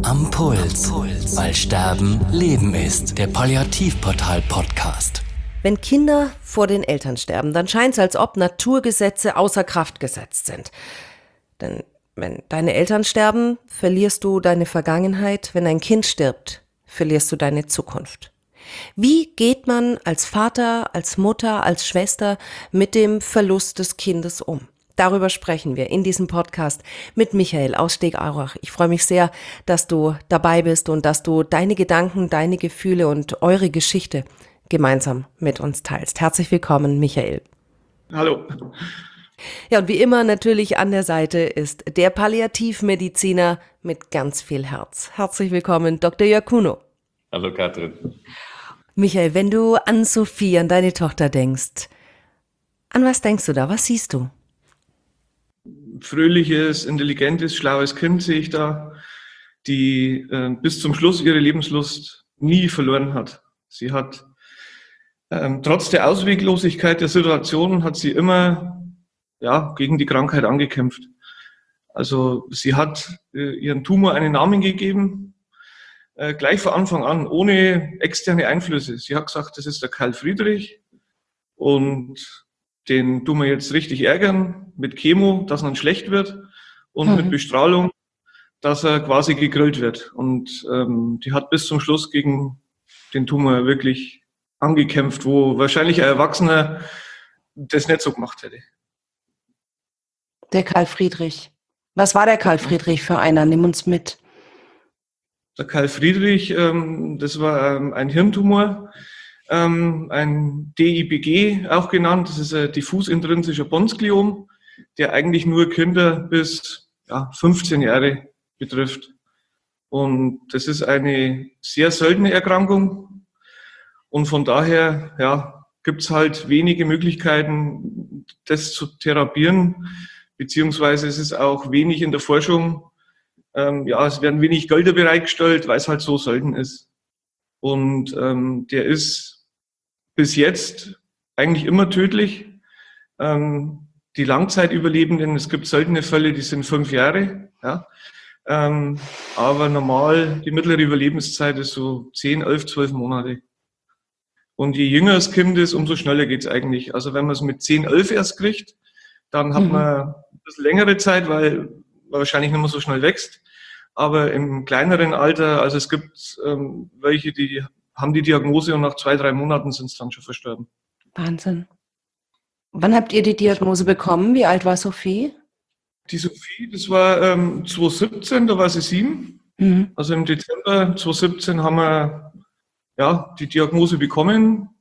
Am Puls. Weil Sterben Leben ist. Der Palliativportal-Podcast. Wenn Kinder vor den Eltern sterben, dann scheint es, als ob Naturgesetze außer Kraft gesetzt sind. Denn wenn deine Eltern sterben, verlierst du deine Vergangenheit. Wenn ein Kind stirbt, verlierst du deine Zukunft. Wie geht man als Vater, als Mutter, als Schwester mit dem Verlust des Kindes um? Darüber sprechen wir in diesem Podcast mit Michael aus Stegaurach. Ich freue mich sehr, dass du dabei bist und dass du deine Gedanken, deine Gefühle und eure Geschichte gemeinsam mit uns teilst. Herzlich willkommen, Michael. Hallo. Ja, und wie immer natürlich an der Seite ist der Palliativmediziner mit ganz viel Herz. Herzlich willkommen, Dr. Jörg Kuno. Hallo, Katrin. Michael, wenn du an Sophie, an deine Tochter denkst, an was denkst du da? Was siehst du? Fröhliches, intelligentes, schlaues Kind sehe ich da, die bis zum Schluss ihre Lebenslust nie verloren hat. Sie hat trotz der Ausweglosigkeit der Situation hat sie immer gegen die Krankheit angekämpft. Also sie hat ihren Tumor einen Namen gegeben, gleich von Anfang an, ohne externe Einflüsse. Sie hat gesagt, das ist der Karl Friedrich und den tun wir jetzt richtig ärgern mit Chemo, dass er dann schlecht wird und mit Bestrahlung, dass er quasi gegrillt wird. Und die hat bis zum Schluss gegen den Tumor wirklich angekämpft, wo wahrscheinlich ein Erwachsener das nicht so gemacht hätte. Der Karl Friedrich. Was war der Karl Friedrich für einer? Nimm uns mit. Der Karl Friedrich, das war ein Hirntumor, ein DIBG auch genannt. Das ist ein diffus-intrinsischer Bondsgliom, der eigentlich nur Kinder bis 15 Jahre betrifft. Und das ist eine sehr seltene Erkrankung. Und von daher gibt es halt wenige Möglichkeiten, das zu therapieren, beziehungsweise es ist auch wenig in der Forschung. Es werden wenig Gelder bereitgestellt, weil es halt so selten ist. Und der ist bis jetzt eigentlich immer tödlich. Die Langzeitüberlebenden, es gibt seltene Fälle, die sind 5 Jahre. Ja. Aber normal, die mittlere Überlebenszeit ist so 10, 11, 12 Monate. Und je jünger das Kind ist, umso schneller geht es eigentlich. Also wenn man es mit 10, 11 erst kriegt, dann hat man ein bisschen längere Zeit, weil man wahrscheinlich nicht mehr so schnell wächst. Aber im kleineren Alter, also es gibt welche, die haben die Diagnose und nach 2, 3 Monaten sind es dann schon verstorben. Wahnsinn. Wann habt ihr die Diagnose bekommen? Wie alt war Sophie? Die Sophie, das war 2017, da war sie 7. Also im Dezember 2017 haben wir die Diagnose bekommen.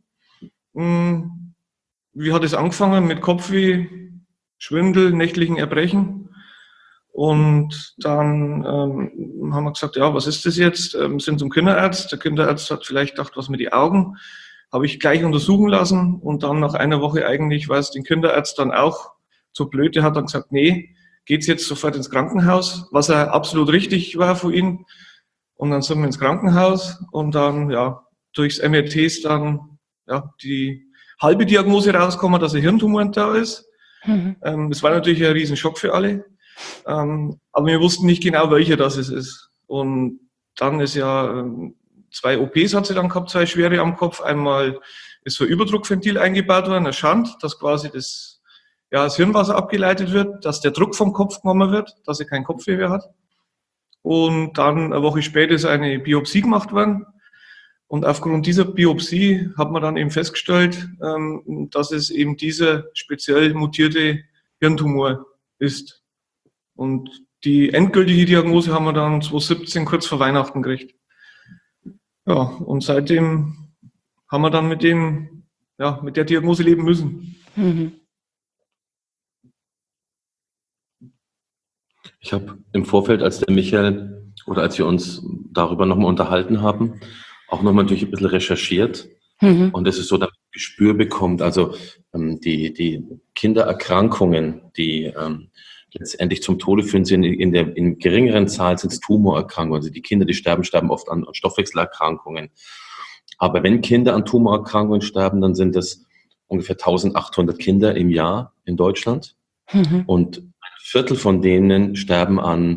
Wie hat es angefangen? Mit Kopfweh, Schwindel, nächtlichen Erbrechen. Und dann haben wir gesagt, was ist das jetzt? Sind zum Kinderarzt. Der Kinderarzt hat vielleicht gedacht, was mit den Augen. Habe ich gleich untersuchen lassen. Und dann nach einer Woche eigentlich war es den Kinderarzt dann auch so blöd. Der hat dann gesagt, nee, geht's jetzt sofort ins Krankenhaus. Was absolut richtig war für ihn. Und dann sind wir ins Krankenhaus. Und dann, durchs MRT ist dann, die halbe Diagnose rausgekommen, dass ein Hirntumor da ist. Das war natürlich ein Riesenschock für alle. Aber wir wussten nicht genau, welcher das ist. Und dann ist 2 OPs hat sie dann gehabt, 2 schwere am Kopf. Einmal ist so ein Überdruckventil eingebaut worden, ein Schand, dass quasi das Hirnwasser abgeleitet wird, dass der Druck vom Kopf genommen wird, dass sie keinen Kopfweh mehr hat. Und dann eine Woche später ist eine Biopsie gemacht worden. Und aufgrund dieser Biopsie hat man dann eben festgestellt, dass es eben dieser speziell mutierte Hirntumor ist. Und die endgültige Diagnose haben wir dann 2017 kurz vor Weihnachten gekriegt. Ja, und seitdem haben wir dann mit der Diagnose leben müssen. Ich habe im Vorfeld, als der Michael oder als wir uns darüber nochmal unterhalten haben, auch nochmal durch ein bisschen recherchiert. Und es ist so, dass man ein Gespür bekommt, also die Kindererkrankungen, die letztendlich zum Tode führen, sind in geringeren Zahl sind es Tumorerkrankungen. Also die Kinder, die sterben oft an Stoffwechselerkrankungen. Aber wenn Kinder an Tumorerkrankungen sterben, dann sind das ungefähr 1800 Kinder im Jahr in Deutschland. Und ein Viertel von denen sterben an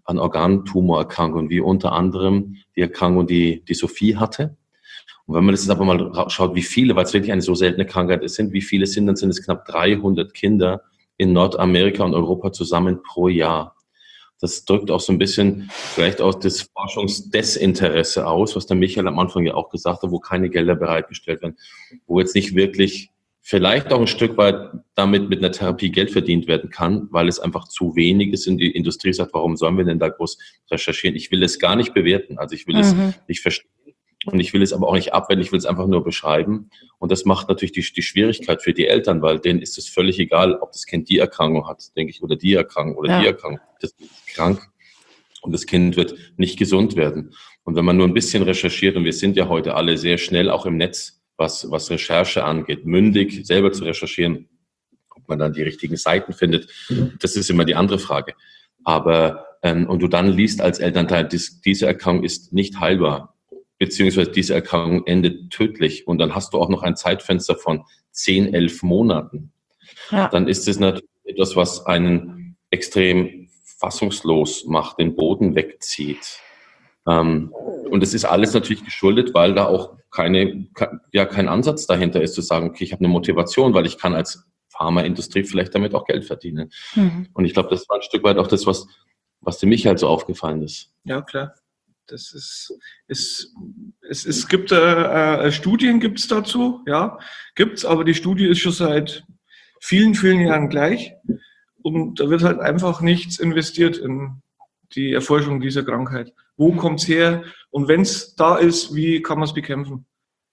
an Organtumorerkrankungen, wie unter anderem die Erkrankung, die Sophie hatte. Und wenn man das jetzt aber mal schaut, wie viele, weil es wirklich eine so seltene Krankheit ist, wie viele sind, dann sind es knapp 300 Kinder in Nordamerika und Europa zusammen pro Jahr. Das drückt auch so ein bisschen vielleicht auch das Forschungsdesinteresse aus, was der Michael am Anfang ja auch gesagt hat, wo keine Gelder bereitgestellt werden, wo jetzt nicht wirklich vielleicht auch ein Stück weit damit mit einer Therapie Geld verdient werden kann, weil es einfach zu wenig ist und die Industrie sagt, warum sollen wir denn da groß recherchieren? Ich will es gar nicht bewerten, also ich will es nicht verstehen. Und ich will es aber auch nicht abwenden, ich will es einfach nur beschreiben. Und das macht natürlich die Schwierigkeit für die Eltern, weil denen ist es völlig egal, ob das Kind die Erkrankung hat, denke ich, oder die Erkrankung oder die Erkrankung. Das Kind ist krank und das Kind wird nicht gesund werden. Und wenn man nur ein bisschen recherchiert, und wir sind ja heute alle sehr schnell auch im Netz, was Recherche angeht, mündig selber zu recherchieren, ob man dann die richtigen Seiten findet, das ist immer die andere Frage. Aber, und du dann liest als Elternteil, diese Erkrankung ist nicht heilbar, beziehungsweise diese Erkrankung endet tödlich und dann hast du auch noch ein Zeitfenster von 10, 11 Monaten. Ja. Dann ist es natürlich etwas, was einen extrem fassungslos macht, den Boden wegzieht. Und es ist alles natürlich geschuldet, weil da auch kein Ansatz dahinter ist, zu sagen, okay, ich habe eine Motivation, weil ich kann als Pharmaindustrie vielleicht damit auch Geld verdienen. Und ich glaube, das war ein Stück weit auch das, was dem Michael so aufgefallen ist. Ja, klar. Es gibt Studien gibt's dazu, ja, gibt's, aber die Studie ist schon seit vielen, vielen Jahren gleich und da wird halt einfach nichts investiert in die Erforschung dieser Krankheit. Wo kommt's her und wenn's da ist, wie kann man es bekämpfen?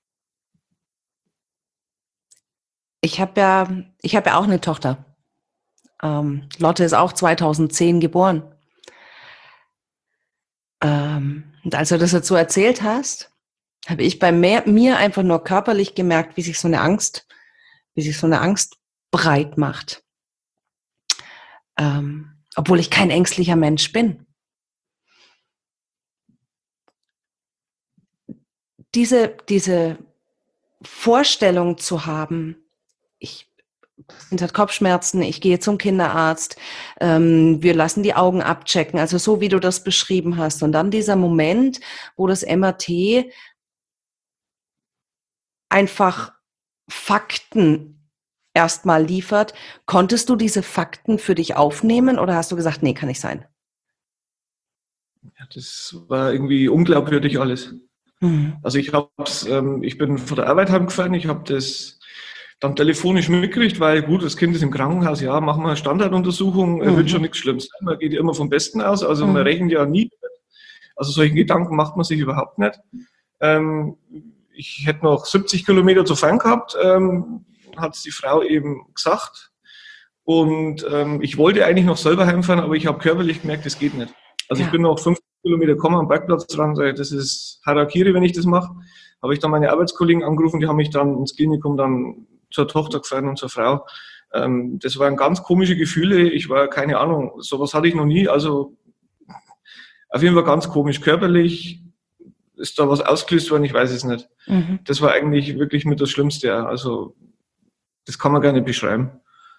Ich habe ja auch eine Tochter. Lotte ist auch 2010 geboren. Und als du das dazu erzählt hast, habe ich bei mir einfach nur körperlich gemerkt, wie sich so eine Angst breit macht. Obwohl ich kein ängstlicher Mensch bin. Diese Vorstellung zu haben, das Kind hat Kopfschmerzen, ich gehe zum Kinderarzt, wir lassen die Augen abchecken, also so wie du das beschrieben hast. Und dann dieser Moment, wo das MRT einfach Fakten erstmal liefert. Konntest du diese Fakten für dich aufnehmen oder hast du gesagt, nee, kann nicht sein? Ja, das war irgendwie unglaubwürdig alles. Also ich bin von der Arbeit heimgefahren, ich habe das dann telefonisch mitgekriegt, weil gut, das Kind ist im Krankenhaus, ja, machen wir eine Standarduntersuchung, wird schon nichts Schlimmes sein, man geht ja immer vom Besten aus, also man rechnet ja nie, also solche Gedanken macht man sich überhaupt nicht. Ich hätte noch 70 Kilometer zu fahren gehabt, hat es die Frau eben gesagt und ich wollte eigentlich noch selber heimfahren, aber ich habe körperlich gemerkt, das geht nicht. Also ich bin noch 50 Kilometer gekommen am Parkplatz dran, das ist Harakiri, wenn ich das mache. Habe ich dann meine Arbeitskollegen angerufen, die haben mich dann ins Klinikum dann zur Tochter gefahren und zur Frau. Das waren ganz komische Gefühle. Ich war, keine Ahnung, sowas hatte ich noch nie. Also auf jeden Fall ganz komisch. Körperlich ist da was ausgelöst worden, ich weiß es nicht. Das war eigentlich wirklich mit das Schlimmste. Also das kann man gar nicht beschreiben.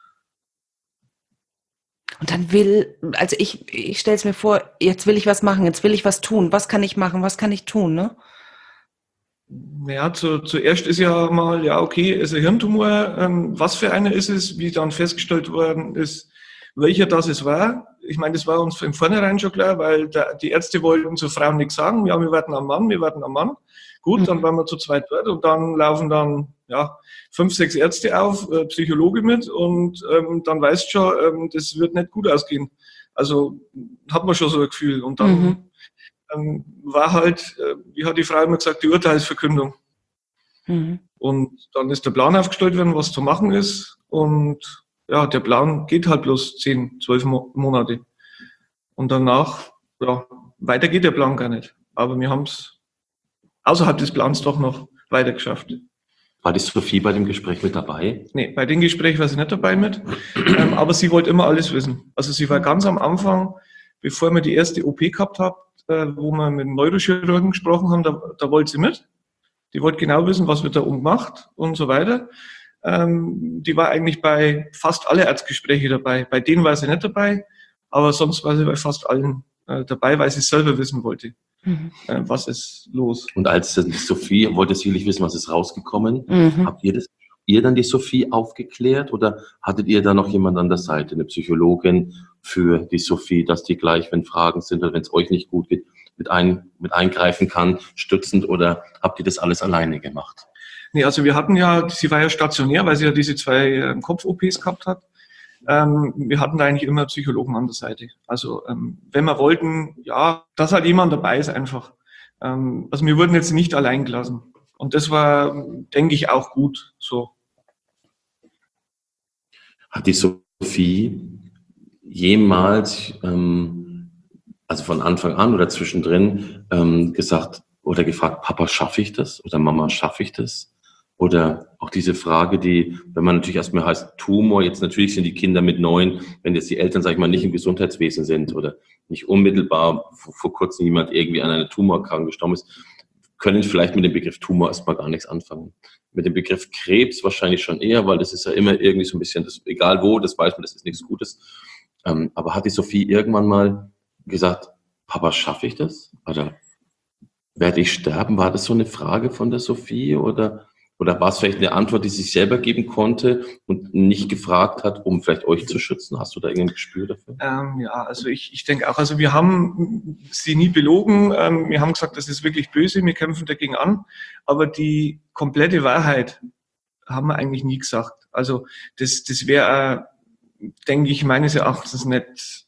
Und dann ich stelle es mir vor, jetzt will ich was machen, jetzt will ich was tun. Was kann ich machen, was kann ich tun, ne? Ja, zuerst ist ja mal, ja okay, ist ein Hirntumor, was für einer ist es, wie dann festgestellt worden ist, welcher das es war. Ich meine, das war uns von vornherein schon klar, weil die Ärzte wollten zur Frau nichts sagen, ja, wir warten am Mann. Gut, dann waren wir zu zweit dort und dann laufen dann 5, 6 Ärzte auf, Psychologe mit und dann weißt du schon, das wird nicht gut ausgehen. Also hat man schon so ein Gefühl und dann war halt, wie hat die Frau immer gesagt, die Urteilsverkündung. Und dann ist der Plan aufgestellt worden, was zu machen ist. Und ja, der Plan geht halt bloß 10, 12 Monate. Und danach, weiter geht der Plan gar nicht. Aber wir haben es außerhalb des Plans doch noch weiter geschafft. War die Sophie bei dem Gespräch mit dabei? Nee, bei dem Gespräch war sie nicht dabei mit. Aber sie wollte immer alles wissen. Also sie war ganz am Anfang, bevor wir die erste OP gehabt haben, wo wir mit dem Neurochirurgen gesprochen haben, da wollte sie mit. Die wollte genau wissen, was wird da oben gemacht und so weiter. Die war eigentlich bei fast alle Arztgespräche dabei. Bei denen war sie nicht dabei, aber sonst war sie bei fast allen dabei, weil sie selber wissen wollte, was ist los. Und als die Sophie wollte sicherlich wissen, was ist rausgekommen. Habt ihr dann die Sophie aufgeklärt oder hattet ihr da noch jemand an der Seite, eine Psychologin für die Sophie, dass die gleich, wenn Fragen sind oder wenn es euch nicht gut geht, mit eingreifen kann, stützend, oder habt ihr das alles alleine gemacht? Nee, also sie war ja stationär, weil sie ja diese 2 Kopf-OPs gehabt hat. Wir hatten da eigentlich immer Psychologen an der Seite. Also wenn wir wollten, ja, dass halt jemand dabei ist einfach. Also wir wurden jetzt nicht allein gelassen. Und das war, denke ich, auch gut so. Hat die Sophie jemals, also von Anfang an oder zwischendrin, gesagt oder gefragt, Papa, schaffe ich das? Oder Mama, schaffe ich das? Oder auch diese Frage, die, wenn man natürlich erstmal heißt Tumor, jetzt natürlich sind die Kinder mit 9, wenn jetzt die Eltern, sag ich mal, nicht im Gesundheitswesen sind oder nicht unmittelbar vor kurzem jemand irgendwie an einer Tumorerkrankung gestorben ist, können vielleicht mit dem Begriff Tumor erstmal gar nichts anfangen. Mit dem Begriff Krebs wahrscheinlich schon eher, weil das ist ja immer irgendwie so ein bisschen, das, egal wo, das weiß man, das ist nichts Gutes. Aber hat die Sophie irgendwann mal gesagt, Papa, schaffe ich das? Oder werde ich sterben? War das so eine Frage von der Sophie? Oder war es vielleicht eine Antwort, die sie sich selber geben konnte und nicht gefragt hat, um vielleicht euch zu schützen? Hast du da irgendein Gespür dafür? Ja, also ich denke auch, also wir haben sie nie belogen. Wir haben gesagt, das ist wirklich böse, wir kämpfen dagegen an. Aber die komplette Wahrheit haben wir eigentlich nie gesagt. Also das wäre, denke ich, meines Erachtens nicht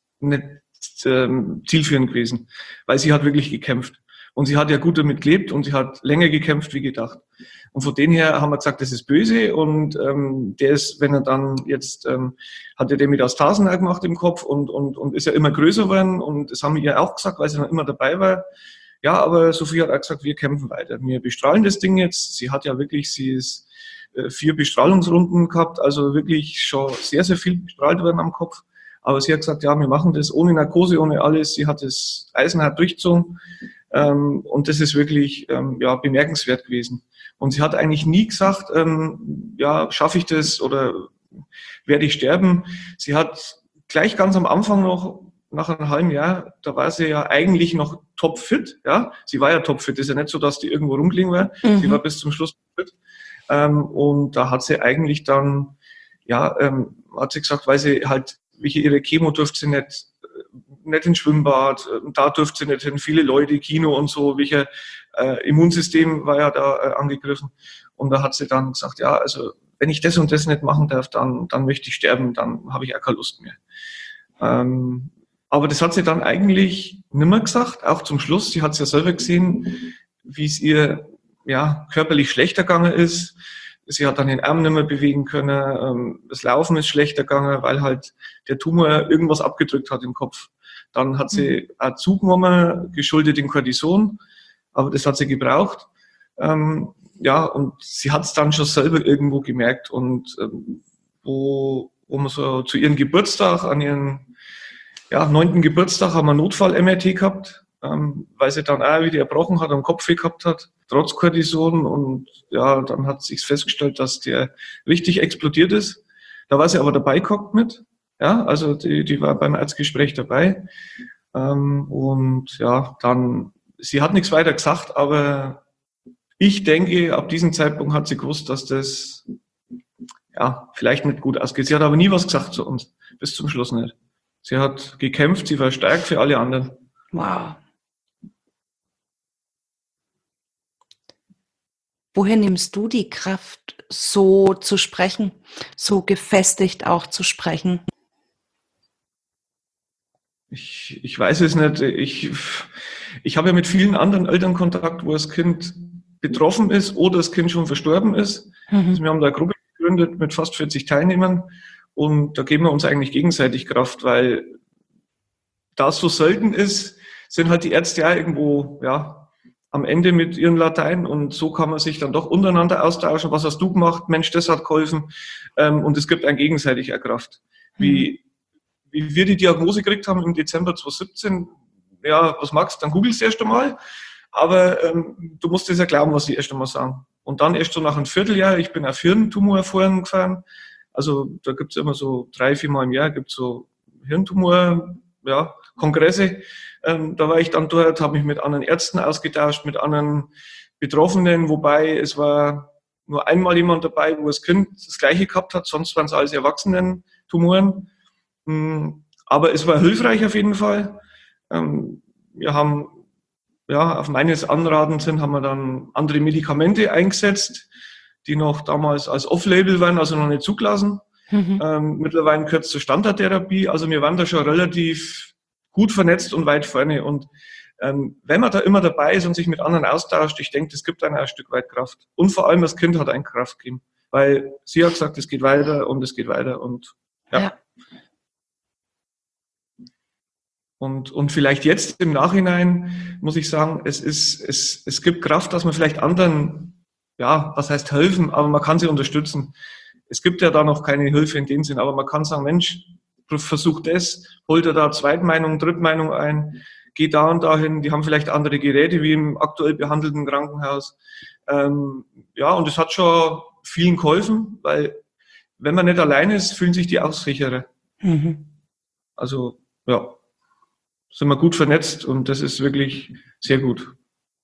zielführend gewesen, weil sie hat wirklich gekämpft. Und sie hat ja gut damit gelebt und sie hat länger gekämpft wie gedacht. Und von dem her haben wir gesagt, das ist böse und der ist, wenn er dann jetzt, hat er den Metastasen auch gemacht im Kopf und ist ja immer größer geworden und das haben wir ihr auch gesagt, weil sie dann immer dabei war. Ja, aber Sophie hat auch gesagt, wir kämpfen weiter. Wir bestrahlen das Ding jetzt. Sie hat ja wirklich, sie ist 4 Bestrahlungsrunden gehabt, also wirklich schon sehr, sehr viel bestrahlt worden am Kopf. Aber sie hat gesagt, ja, wir machen das ohne Narkose, ohne alles. Sie hat das eisenhart durchgezogen. Und das ist wirklich bemerkenswert gewesen. Und sie hat eigentlich nie gesagt, schaffe ich das oder werde ich sterben. Sie hat gleich ganz am Anfang noch, nach einem halben Jahr, da war sie ja eigentlich noch topfit. Ja? Sie war ja topfit. Es ist ja nicht so, dass die irgendwo rumgelegen war. Sie war bis zum Schluss fit. Und da hat sie eigentlich dann, hat sie gesagt, weil sie halt, ihre Chemo durfte sie nicht ins Schwimmbad, da durfte sie nicht hin, viele Leute, Kino und so, welcher Immunsystem war ja da angegriffen. Und da hat sie dann gesagt, ja, also wenn ich das und das nicht machen darf, dann möchte ich sterben, dann habe ich auch keine Lust mehr. Aber das hat sie dann eigentlich nimmer gesagt, auch zum Schluss. Sie hat es ja selber gesehen, wie es ihr körperlich schlechter gegangen ist. Sie hat dann den Arm nicht mehr bewegen können. Das Laufen ist schlechter gegangen, weil halt der Tumor irgendwas abgedrückt hat im Kopf. Dann hat sie auch zugenommen, geschuldet dem Cortison, aber das hat sie gebraucht. Und sie hat es dann schon selber irgendwo gemerkt. Und wo man so zu ihrem Geburtstag, an ihren 9. Geburtstag, haben wir Notfall-MRT gehabt, weil sie dann auch wieder erbrochen hat, am Kopfweh gehabt hat, trotz Cortison. Und dann hat sich festgestellt, dass der richtig explodiert ist. Da war sie aber dabei gehockt mit. Ja, also die war beim Arztgespräch dabei. Sie hat nichts weiter gesagt, aber ich denke, ab diesem Zeitpunkt hat sie gewusst, dass das vielleicht nicht gut ausgeht. Sie hat aber nie was gesagt zu uns, bis zum Schluss nicht. Sie hat gekämpft, sie war stark für alle anderen. Wow. Woher nimmst du die Kraft, so zu sprechen, so gefestigt auch zu sprechen? Ich weiß es nicht. Ich habe ja mit vielen anderen Eltern Kontakt, wo das Kind betroffen ist oder das Kind schon verstorben ist. Also wir haben da eine Gruppe gegründet mit fast 40 Teilnehmern und da geben wir uns eigentlich gegenseitig Kraft, weil da es so selten ist, sind halt die Ärzte ja irgendwo am Ende mit ihren Latein und so kann man sich dann doch untereinander austauschen. Was hast du gemacht? Mensch, das hat geholfen. Und es gibt eine gegenseitige Kraft. Wie wir die Diagnose gekriegt haben im Dezember 2017, was magst du, dann googelst du erst einmal. Aber du musst es ja glauben, was sie erst einmal sagen. Und dann erst so nach einem Vierteljahr, ich bin auf Hirntumor vorhin gefahren. Also da gibt es immer so 3-4 Mal im Jahr gibt so Hirntumor, Kongresse. Da war ich dann dort, habe mich mit anderen Ärzten ausgetauscht, mit anderen Betroffenen, wobei es war nur einmal jemand dabei, wo das Kind das Gleiche gehabt hat, sonst waren es alles Erwachsenen-Tumoren. Aber es war hilfreich auf jeden Fall. Wir haben, ja, auf meines Anratens haben wir dann andere Medikamente eingesetzt, die noch damals als Off-Label waren, also noch nicht zugelassen. Mittlerweile gehört es zur Standardtherapie. Also wir waren da schon relativ gut vernetzt und weit vorne. Und wenn man da immer dabei ist und sich mit anderen austauscht, ich denke, das gibt einem auch ein Stück weit Kraft. Und vor allem das Kind hat einen Kraft gegeben. Weil sie hat gesagt, es geht weiter und es geht weiter. Und ja. Und vielleicht jetzt im Nachhinein muss ich sagen, es gibt Kraft, dass man vielleicht anderen, ja, was heißt helfen, aber man kann sie unterstützen. Es gibt ja da noch keine Hilfe in dem Sinn, aber man kann sagen, Mensch, versuch das, holt er da Zweitmeinung, Drittmeinung ein, geht da und dahin, die haben vielleicht andere Geräte wie im aktuell behandelten Krankenhaus. Ja, und es hat schon vielen geholfen, weil wenn man nicht allein ist, fühlen sich die auch sicherer. Also, ja, sind wir gut vernetzt und das ist wirklich sehr gut.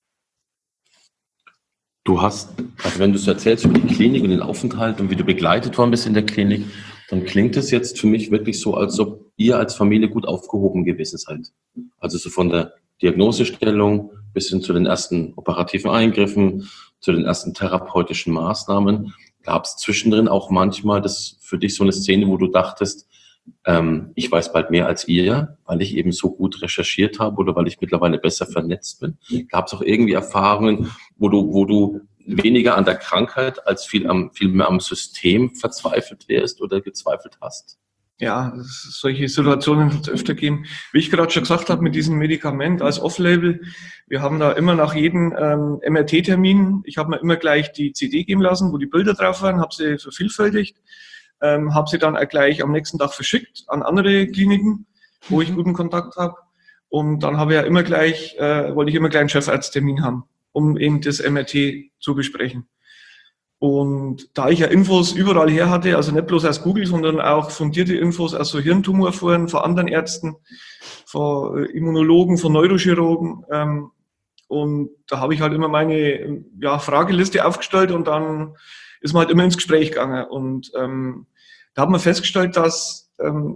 Du hast, also wenn du so erzählst über die Klinik und den Aufenthalt und wie du begleitet worden bist in der Klinik, dann klingt es jetzt für mich wirklich so, als ob ihr als Familie gut aufgehoben gewesen seid. Also so von der Diagnosestellung bis hin zu den ersten operativen Eingriffen, zu den ersten therapeutischen Maßnahmen. Gab es zwischendrin auch manchmal das für dich so eine Szene, wo du dachtest, ich weiß bald mehr als ihr, weil ich eben so gut recherchiert habe oder weil ich mittlerweile besser vernetzt bin? Gab es auch irgendwie Erfahrungen, wo du weniger an der Krankheit als viel mehr am System verzweifelt wärst oder gezweifelt hast? Ja, solche Situationen wird es öfter geben. Wie ich gerade schon gesagt habe, mit diesem Medikament als Off-Label, wir haben da immer nach jedem MRT-Termin, ich habe mir immer gleich die CD geben lassen, wo die Bilder drauf waren, habe sie vervielfältigt, habe sie dann auch gleich am nächsten Tag verschickt an andere Kliniken, wo ich guten Kontakt habe. Und dann habe ich ja immer gleich, wollte ich immer gleich einen Chefarzttermin haben, um eben das MRT zu besprechen. Und da ich ja Infos überall her hatte, also nicht bloß aus Google, sondern auch fundierte Infos aus so Hirntumorforen von anderen Ärzten, von Immunologen, von Neurochirurgen. Und da habe ich halt immer meine Frageliste aufgestellt und dann ist man halt immer ins Gespräch gegangen. Und da hat man festgestellt, dass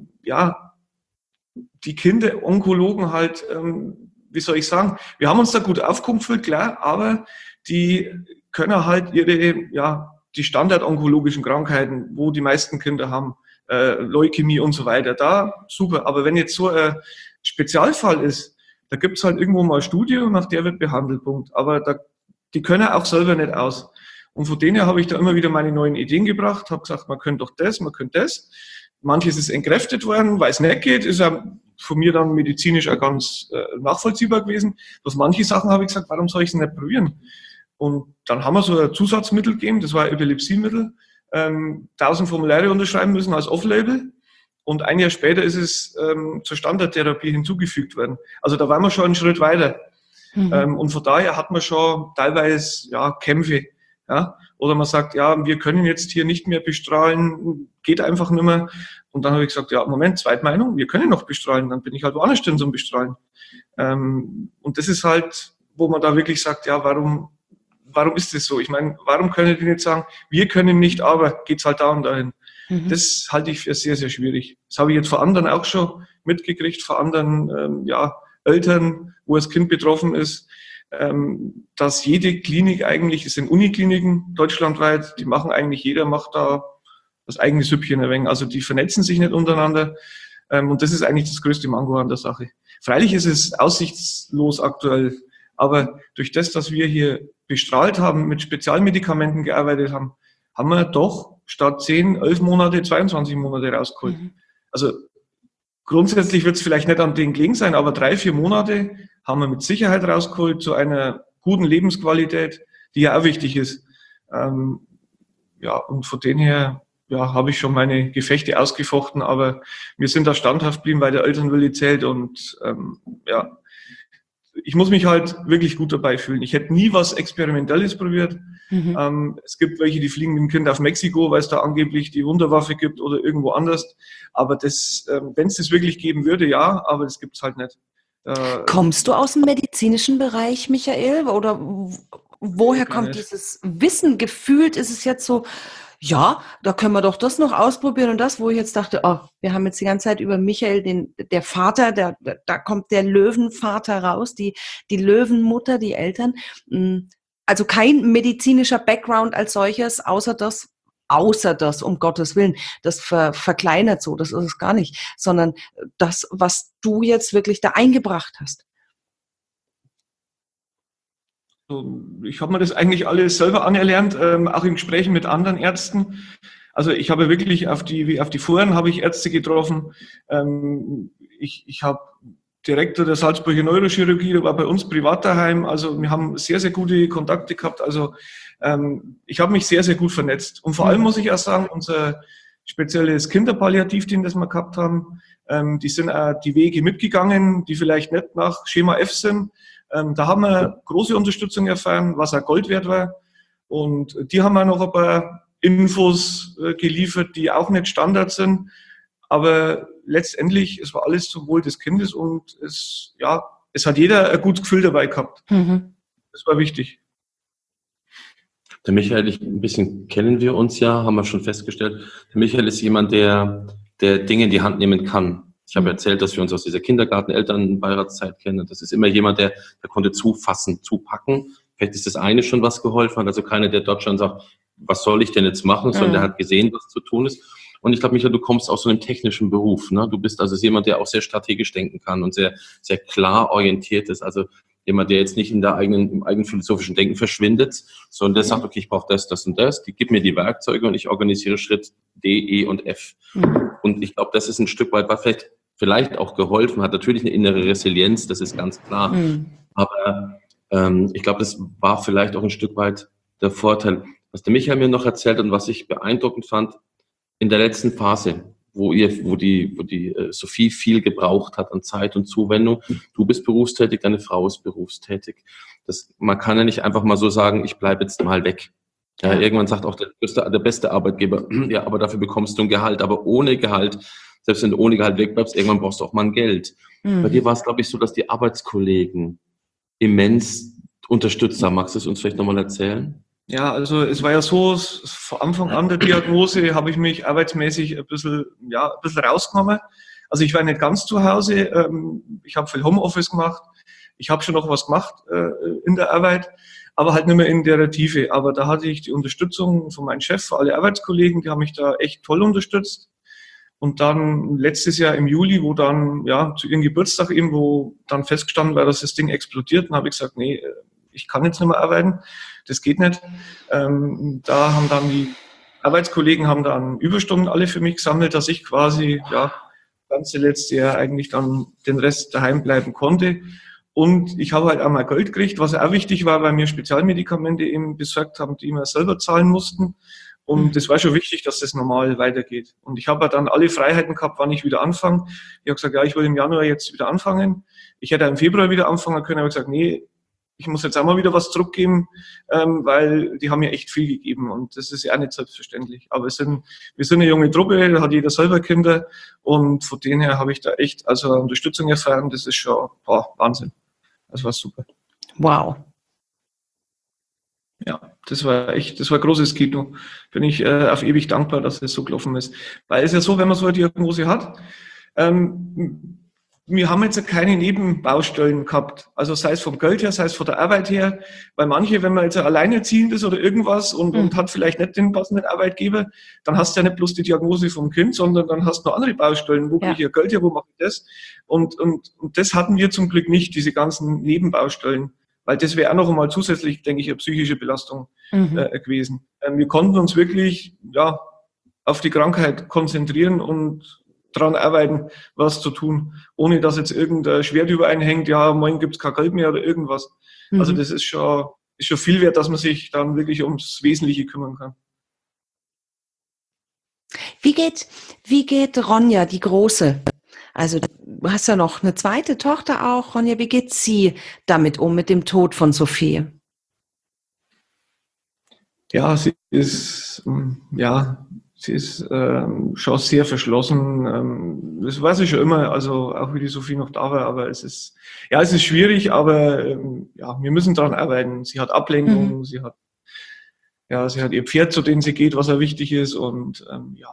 die Kinder-Onkologen halt, wie soll ich sagen, wir haben uns da gut aufgefühlt, klar, aber die können halt die standardonkologischen Krankheiten, wo die meisten Kinder haben, Leukämie und so weiter, da super. Aber wenn jetzt so ein Spezialfall ist, da gibt es halt irgendwo mal eine Studie und nach der wird behandelt, Punkt. Aber die können auch selber nicht aus. Und von denen her habe ich da immer wieder meine neuen Ideen gebracht, habe gesagt, man könnte doch das, man könnte das. Manches ist entkräftet worden, weil es nicht geht, ist ja von mir dann medizinisch auch ganz nachvollziehbar gewesen. Bloß manche Sachen habe ich gesagt, warum soll ich es nicht probieren? Und dann haben wir so ein Zusatzmittel gegeben, das war ein Epilepsiemittel, 1000 Formulare unterschreiben müssen als Off-Label. Und ein Jahr später ist es zur Standardtherapie hinzugefügt worden. Also da waren wir schon einen Schritt weiter. Und von daher hat man schon teilweise Kämpfe. Ja? Oder man sagt, ja, wir können jetzt hier nicht mehr bestrahlen, geht einfach nicht mehr. Und dann habe ich gesagt, ja, Moment, Zweitmeinung, wir können noch bestrahlen, dann bin ich halt woanders drin zum Bestrahlen. Und das ist halt, wo man da wirklich sagt, ja, warum ist das so? Ich meine, warum können die nicht sagen, wir können nicht, aber geht's halt da und dahin. Das halte ich für sehr, sehr schwierig. Das habe ich jetzt von anderen auch schon mitgekriegt, von anderen Eltern, wo das Kind betroffen ist, dass jede Klinik eigentlich, es sind Unikliniken deutschlandweit, die machen eigentlich, jeder macht da das eigene Süppchen ein wenig. Also die vernetzen sich nicht untereinander. Und das ist eigentlich das größte Manko an der Sache. Freilich ist es aussichtslos aktuell, aber durch das, dass wir hier bestrahlt haben, mit Spezialmedikamenten gearbeitet haben, haben wir doch statt 10, 11 Monate, 22 Monate rausgeholt. Also grundsätzlich wird es vielleicht nicht an den gelegen sein, aber 3, 4 Monate haben wir mit Sicherheit rausgeholt zu einer guten Lebensqualität, die ja auch wichtig ist. Und von dem her habe ich schon meine Gefechte ausgefochten, aber wir sind da standhaft geblieben, weil der Elternwille zählt und ich muss mich halt wirklich gut dabei fühlen. Ich hätte nie was Experimentelles probiert. Es gibt welche, die fliegen mit dem Kind auf Mexiko, weil es da angeblich die Wunderwaffe gibt oder irgendwo anders. Aber das, wenn es das wirklich geben würde, ja, aber das gibt es halt nicht. Kommst du aus dem medizinischen Bereich, Michael? Oder woher kommt dieses Wissen? Gefühlt ist es jetzt so, ja, da können wir doch das noch ausprobieren und das, wo ich jetzt dachte, oh, wir haben jetzt die ganze Zeit über Michael, der Vater, da kommt der Löwenvater raus, die Löwenmutter, die Eltern. Also kein medizinischer Background als solches, außer das, um Gottes Willen, das verkleinert so, das ist es gar nicht, sondern das, was du jetzt wirklich da eingebracht hast. Ich habe mir das eigentlich alles selber anerlernt, auch in Gesprächen mit anderen Ärzten. Also ich habe wirklich auf die Foren habe ich Ärzte getroffen. Ich habe Direktor der Salzburger Neurochirurgie, der war bei uns privat daheim. Also wir haben sehr, sehr gute Kontakte gehabt. Also ich habe mich sehr, sehr gut vernetzt. Und vor allem muss ich auch sagen, unser spezielles Kinderpalliativteam, das wir gehabt haben, die sind auch die Wege mitgegangen, die vielleicht nicht nach Schema F sind. Da haben wir große Unterstützung erfahren, was auch Gold wert war. Und die haben auch noch ein paar Infos geliefert, die auch nicht Standard sind. Aber letztendlich, es war alles zum Wohl des Kindes und es hat jeder ein gutes Gefühl dabei gehabt. Das war wichtig. Der Michael, ein bisschen kennen wir uns ja, haben wir schon festgestellt. Der Michael ist jemand, der Dinge in die Hand nehmen kann. Ich habe erzählt, dass wir uns aus dieser Kindergarten-Elternbeiratszeit kennen. Das ist immer jemand, der konnte zufassen, zupacken. Vielleicht ist das eine schon, was geholfen hat. Also keiner, der dort schon sagt, was soll ich denn jetzt machen, sondern der hat gesehen, was zu tun ist. Und ich glaube, Michael, du kommst aus so einem technischen Beruf. Ne? Du bist also jemand, der auch sehr strategisch denken kann und sehr, sehr klar orientiert ist. Also jemand, der jetzt nicht im eigenen philosophischen Denken verschwindet, sondern der sagt, okay, ich brauche das, das und das. Gib mir die Werkzeuge und ich organisiere Schritt D, E und F. Und ich glaube, das ist ein Stück weit, was vielleicht auch geholfen hat. Natürlich eine innere Resilienz, das ist ganz klar. Aber ich glaube, das war vielleicht auch ein Stück weit der Vorteil. Was der Michael mir noch erzählt und was ich beeindruckend fand, in der letzten Phase, wo die Sophie viel gebraucht hat an Zeit und Zuwendung. Du bist berufstätig, deine Frau ist berufstätig. Man kann ja nicht einfach mal so sagen, ich bleibe jetzt mal weg. Ja, irgendwann sagt auch der beste Arbeitgeber, ja, aber dafür bekommst du ein Gehalt. Aber ohne Gehalt, selbst wenn du ohne Gehalt wegbleibst, irgendwann brauchst du auch mal ein Geld. Bei dir war es, glaube ich, so, dass die Arbeitskollegen immens unterstützt haben. Magst du es uns vielleicht nochmal erzählen? Ja, also es war ja so, von Anfang an der Diagnose habe ich mich arbeitsmäßig ein bisschen rausgenommen. Also ich war nicht ganz zu Hause, ich habe viel Homeoffice gemacht, ich habe schon noch was gemacht in der Arbeit, aber halt nicht mehr in der Tiefe. Aber da hatte ich die Unterstützung von meinem Chef, alle Arbeitskollegen, die haben mich da echt toll unterstützt. Und dann letztes Jahr im Juli, wo dann, zu ihrem Geburtstag eben, wo dann festgestanden war, dass das Ding explodiert, dann habe ich gesagt, nee, ich kann jetzt nicht mehr arbeiten, das geht nicht. Da haben dann die Arbeitskollegen haben dann Überstunden alle für mich gesammelt, dass ich quasi, das ganze letzte Jahr eigentlich dann den Rest daheim bleiben konnte. Und ich habe halt auch mal Geld gekriegt, was auch wichtig war, weil mir Spezialmedikamente eben besorgt haben, die wir selber zahlen mussten. Und das war schon wichtig, dass das normal weitergeht. Und ich habe dann alle Freiheiten gehabt, wann ich wieder anfange. Ich habe gesagt, ich will im Januar jetzt wieder anfangen. Ich hätte im Februar wieder anfangen können, aber ich habe gesagt, nee, ich muss jetzt auch mal wieder was zurückgeben, weil die haben mir echt viel gegeben und das ist ja auch nicht selbstverständlich. Aber wir sind eine junge Truppe, da hat jeder selber Kinder und von denen her habe ich da echt Unterstützung erfahren. Das ist schon Wahnsinn. Das war super. Wow. Ja, das war großes Kino. Bin ich auf ewig dankbar, dass es so gelaufen ist. Weil es ja so, wenn man so eine Diagnose hat, wir haben jetzt keine Nebenbaustellen gehabt. Also sei es vom Geld her, sei es von der Arbeit her. Weil manche, wenn man jetzt alleinerziehend ist oder irgendwas und hat vielleicht nicht den passenden Arbeitgeber, dann hast du ja nicht bloß die Diagnose vom Kind, sondern dann hast du noch andere Baustellen. Wo kriege ich ja Geld her, wo mache ich das? Und das hatten wir zum Glück nicht, diese ganzen Nebenbaustellen. Weil das wäre auch noch einmal zusätzlich, denke ich, eine psychische Belastung gewesen. Wir konnten uns wirklich auf die Krankheit konzentrieren und dran arbeiten, was zu tun, ohne dass jetzt irgendein Schwert über einen hängt, morgen gibt es kein Geld mehr oder irgendwas. Also das ist schon viel wert, dass man sich dann wirklich ums Wesentliche kümmern kann. Wie geht Ronja, die Große? Also du hast ja noch eine zweite Tochter auch, Ronja. Wie geht sie damit um, mit dem Tod von Sophie? Ja, sie ist schon sehr verschlossen. Das weiß ich schon immer, also auch wie die Sophie noch da war, aber es ist schwierig, aber wir müssen daran arbeiten. Sie hat Ablenkung, sie hat ihr Pferd, zu dem sie geht, was auch wichtig ist, und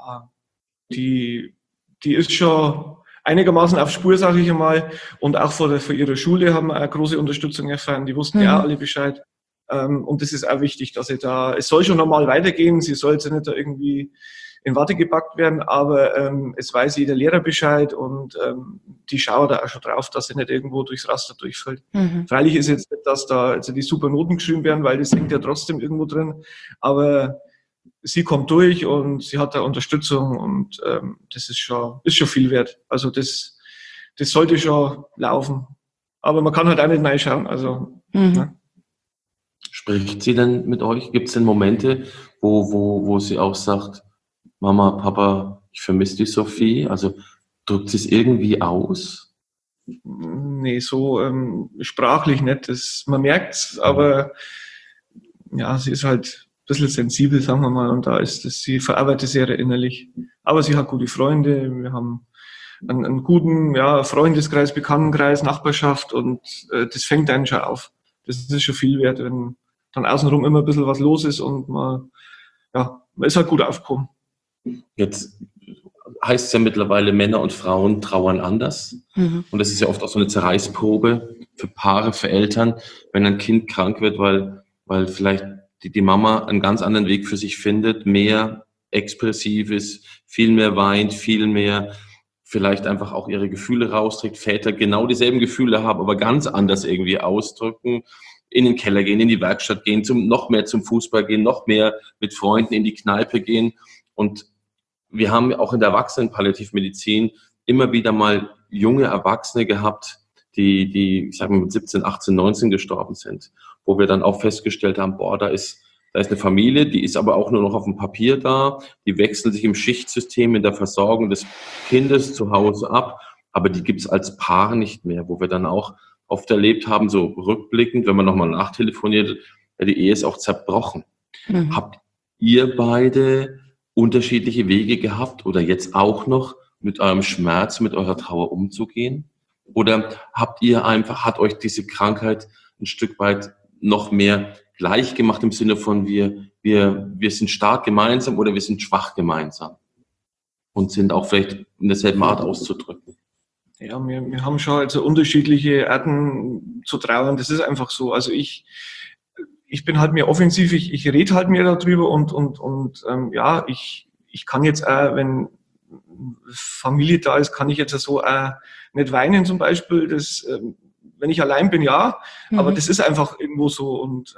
die ist schon einigermaßen auf Spur, sage ich einmal, und auch vor ihrer Schule haben wir eine große Unterstützung erfahren, die wussten ja alle Bescheid. Und das ist auch wichtig, dass es soll schon normal weitergehen, sie soll jetzt nicht da irgendwie in Watte gepackt werden, aber es weiß jeder Lehrer Bescheid, und die schauen da auch schon drauf, dass sie nicht irgendwo durchs Raster durchfällt. Freilich ist jetzt nicht, dass da jetzt die super Noten geschrieben werden, weil das hängt ja trotzdem irgendwo drin, aber sie kommt durch und sie hat da Unterstützung, und das ist schon viel wert. Also das sollte schon laufen. Aber man kann halt auch nicht reinschauen. Also, ne? Spricht sie denn mit euch? Gibt es denn Momente, wo sie auch sagt, Mama, Papa, ich vermisse die Sophie? Also drückt sie es irgendwie aus? Nee, so sprachlich nicht. Man merkt es, aber ja, sie ist halt ein bisschen sensibel, sagen wir mal, und sie verarbeitet sehr innerlich. Aber sie hat gute Freunde, wir haben einen guten Freundeskreis, Bekanntenkreis, Nachbarschaft, und das fängt einen schon auf. Das ist schon viel wert, wenn dann außenrum immer ein bisschen was los ist und man ist halt gut aufgekommen. Jetzt heißt es ja mittlerweile, Männer und Frauen trauern anders. Und das ist ja oft auch so eine Zerreißprobe für Paare, für Eltern, wenn ein Kind krank wird, weil vielleicht die Mama einen ganz anderen Weg für sich findet, mehr expressiv ist, viel mehr weint, viel mehr vielleicht einfach auch ihre Gefühle rausträgt. Väter genau dieselben Gefühle haben, aber ganz anders irgendwie ausdrücken, in den Keller gehen, in die Werkstatt gehen, noch mehr zum Fußball gehen, noch mehr mit Freunden in die Kneipe gehen. Und wir haben auch in der Erwachsenenpalliativmedizin immer wieder mal junge Erwachsene gehabt, die ich sage mal mit 17, 18, 19 gestorben sind, wo wir dann auch festgestellt haben, da ist eine Familie, die ist aber auch nur noch auf dem Papier da, die wechseln sich im Schichtsystem in der Versorgung des Kindes zu Hause ab, aber die gibt es als Paar nicht mehr, wo wir dann auch oft erlebt haben, so rückblickend, wenn man nochmal nachtelefoniert, die Ehe ist auch zerbrochen. Habt ihr beide unterschiedliche Wege gehabt oder jetzt auch noch mit eurem Schmerz, mit eurer Trauer umzugehen? Oder hat euch diese Krankheit ein Stück weit noch mehr gleich gemacht im Sinne von wir sind stark gemeinsam oder wir sind schwach gemeinsam und sind auch vielleicht in derselben Art auszudrücken? Ja, wir haben schon also unterschiedliche Arten zu trauern. Das ist einfach so. Also ich bin halt mehr offensiv. Ich rede halt mehr darüber und ich kann jetzt auch, wenn Familie da ist, kann ich jetzt so nicht weinen zum Beispiel. Das, wenn ich allein bin, ja. Aber das ist einfach irgendwo so, und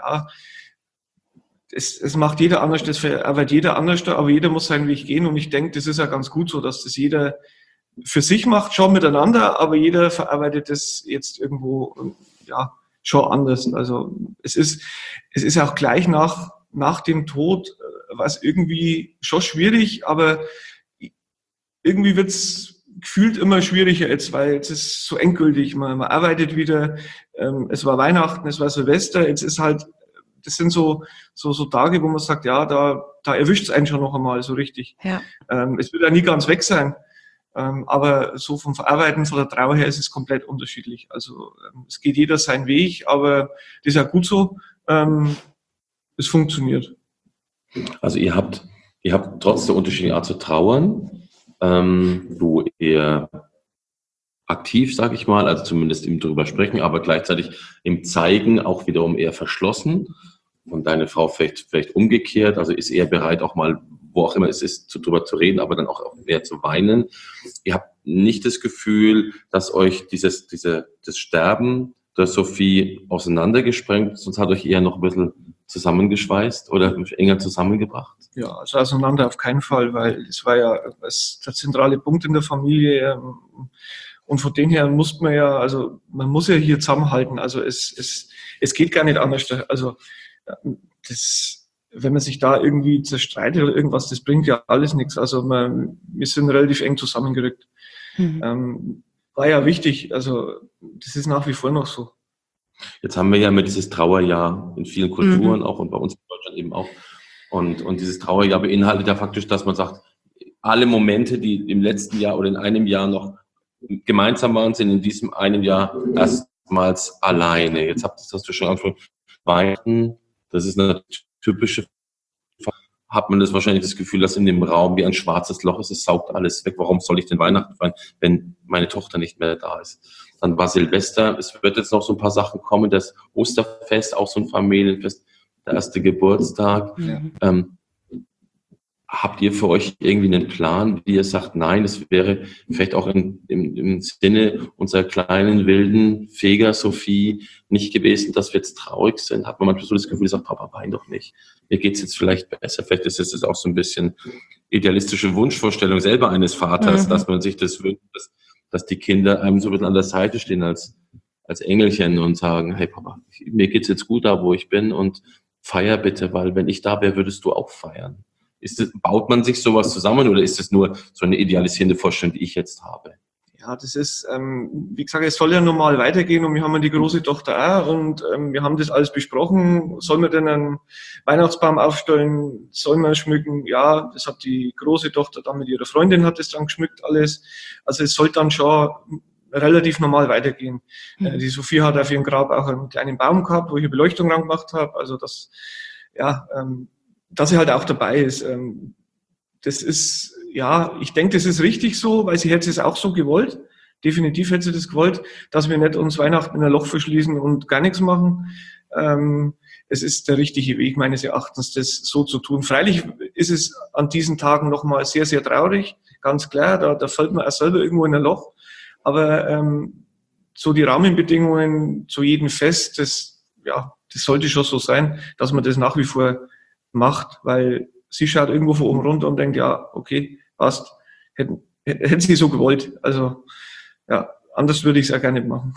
es macht jeder anders, das verarbeitet jeder anders, aber jeder muss seinen Weg gehen, und ich denke, das ist ja ganz gut so, dass das jeder für sich macht, schon miteinander, aber jeder verarbeitet das jetzt irgendwo, schon anders. Also es ist auch gleich nach dem Tod, was irgendwie schon schwierig, aber irgendwie wird es gefühlt immer schwieriger jetzt, weil jetzt ist es so endgültig, man arbeitet wieder, es war Weihnachten, es war Silvester, jetzt ist halt, das sind so Tage, wo man sagt, ja, da erwischt es einen schon noch einmal so richtig. Ja. Es wird ja nie ganz weg sein. Aber so vom Verarbeiten, von der Trauer her ist es komplett unterschiedlich. Also es geht jeder seinen Weg, aber das ist ja gut so. Es funktioniert. Also ihr habt trotz der unterschiedlichen Art zu trauern, wo ihr aktiv, sage ich mal, also zumindest im drüber sprechen, aber gleichzeitig im Zeigen auch wiederum eher verschlossen. Und deine Frau vielleicht umgekehrt, also ist eher bereit, auch mal, wo auch immer es ist, drüber zu reden, aber dann auch mehr zu weinen. Ihr habt nicht das Gefühl, dass euch das Sterben der Sophie auseinandergesprengt, sonst hat euch eher noch ein bisschen zusammengeschweißt oder enger zusammengebracht? Ja, also auseinander auf keinen Fall, weil es war ja der zentrale Punkt in der Familie. Und von dem her man muss ja hier zusammenhalten. Also es geht gar nicht anders. Also wenn man sich da irgendwie zerstreitet oder irgendwas, das bringt ja alles nichts. Also wir sind relativ eng zusammengerückt. war ja wichtig. Also das ist nach wie vor noch so. Jetzt haben wir ja immer dieses Trauerjahr in vielen Kulturen auch und bei uns in Deutschland eben auch. Und dieses Trauerjahr beinhaltet ja faktisch, dass man sagt, alle Momente, die im letzten Jahr oder in einem Jahr noch gemeinsam waren, sind in diesem einem Jahr erstmals alleine. Jetzt hast du schon angesprochen, Weihnachten, das ist eine typische, hat man das wahrscheinlich das Gefühl, dass in dem Raum wie ein schwarzes Loch ist, es saugt alles weg. Warum soll ich denn Weihnachten feiern, wenn meine Tochter nicht mehr da ist? Dann war Silvester, es wird jetzt noch so ein paar Sachen kommen, das Osterfest, auch so ein Familienfest, der erste Geburtstag. Habt ihr für euch irgendwie einen Plan, wie ihr sagt, nein, es wäre vielleicht auch im Sinne unserer kleinen, wilden Feger Sophie nicht gewesen, dass wir jetzt traurig sind? Hat man manchmal so das Gefühl, sagt, Papa, wein doch nicht. Mir geht's jetzt vielleicht besser. Vielleicht ist es auch so ein bisschen idealistische Wunschvorstellung selber eines Vaters, dass man sich das wünscht, dass die Kinder einem so ein bisschen an der Seite stehen als Engelchen und sagen, hey Papa, mir geht's jetzt gut da, wo ich bin und feier bitte, weil wenn ich da wäre, würdest du auch feiern. Baut man sich sowas zusammen oder ist es nur so eine idealisierende Vorstellung, die ich jetzt habe? Ja, das ist, wie gesagt, es soll ja normal weitergehen und wir haben ja die große Tochter auch und wir haben das alles besprochen. Sollen wir denn einen Weihnachtsbaum aufstellen? Sollen wir schmücken? Ja, das hat die große Tochter dann mit ihrer Freundin hat es dann geschmückt alles. Also es soll dann schon relativ normal weitergehen. Die Sophie hat auf ihrem Grab auch einen kleinen Baum gehabt, wo ich eine Beleuchtung dran gemacht habe. Also das, ja, dass sie halt auch dabei ist. Das ist, ja, ich denke, das ist richtig so, weil sie hätte es auch so gewollt. Definitiv hätte sie das gewollt, dass wir nicht uns Weihnachten in ein Loch verschließen und gar nichts machen. Es ist der richtige Weg meines Erachtens, das so zu tun. Freilich ist es an diesen Tagen nochmal sehr, sehr traurig, ganz klar. Da fällt man auch selber irgendwo in ein Loch. Aber so die Rahmenbedingungen zu jedem Fest, das sollte schon so sein, dass man das nach wie vor macht, weil sie schaut irgendwo von oben runter und denkt, ja, okay, passt, hätten sie so gewollt. Also, ja, anders würde ich es auch gar nicht machen.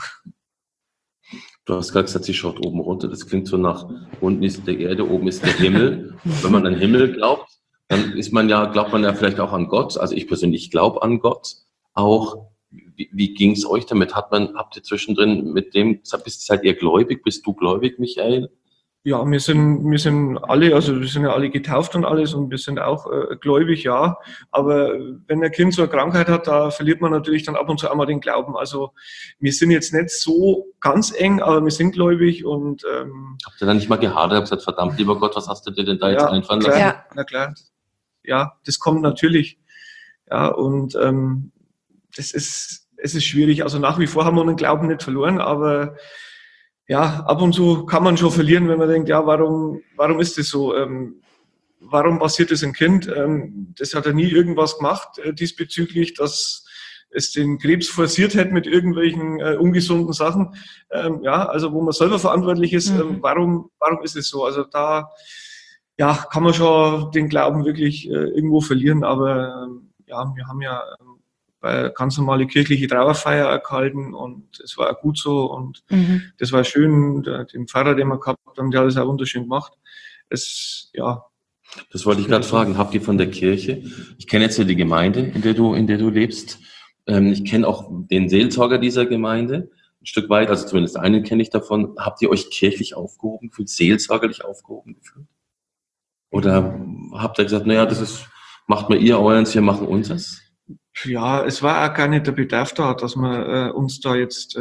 Du hast gerade gesagt, sie schaut oben runter. Das klingt so nach, unten ist der Erde, oben ist der Himmel. Wenn man an den Himmel glaubt, dann glaubt man ja vielleicht auch an Gott. Also ich persönlich glaube an Gott. Auch, wie ging es euch damit? Habt ihr zwischendrin seid ihr gläubig? Bist du gläubig, Michael? Ja, wir sind alle, also wir sind ja alle getauft und alles und wir sind auch gläubig, ja. Aber wenn ein Kind so eine Krankheit hat, da verliert man natürlich dann ab und zu einmal den Glauben. Also wir sind jetzt nicht so ganz eng, aber wir sind gläubig und habt ihr dann nicht mal gehadert und gesagt, verdammt, lieber Gott, was hast du dir denn da jetzt einfallen lassen? Ja, na klar. Ja, das kommt natürlich. Ja, und es ist schwierig. Also nach wie vor haben wir den Glauben nicht verloren, aber ja, ab und zu kann man schon verlieren, wenn man denkt, ja, warum ist das so? Warum passiert das ein Kind? Das hat ja nie irgendwas gemacht diesbezüglich, dass es den Krebs forciert hätte mit irgendwelchen ungesunden Sachen. Also wo man selber verantwortlich ist, warum ist es so? Also da kann man schon den Glauben wirklich irgendwo verlieren, aber wir haben ja ganz normale kirchliche Trauerfeier erhalten und es war auch gut so und das war schön, den Pfarrer, den wir gehabt haben, der hat das auch wunderschön gemacht. Das wollte ich gerade fragen, habt ihr von der Kirche, ich kenne jetzt ja die Gemeinde, in der du lebst, ich kenne auch den Seelsorger dieser Gemeinde, ein Stück weit, also zumindest einen kenne ich davon. Habt ihr euch kirchlich aufgehoben gefühlt, seelsorgerlich aufgehoben gefühlt? Oder habt ihr gesagt, naja, macht mal ihr euren, wir machen unseres? Ja, es war auch gar nicht der Bedarf da, dass wir uns da jetzt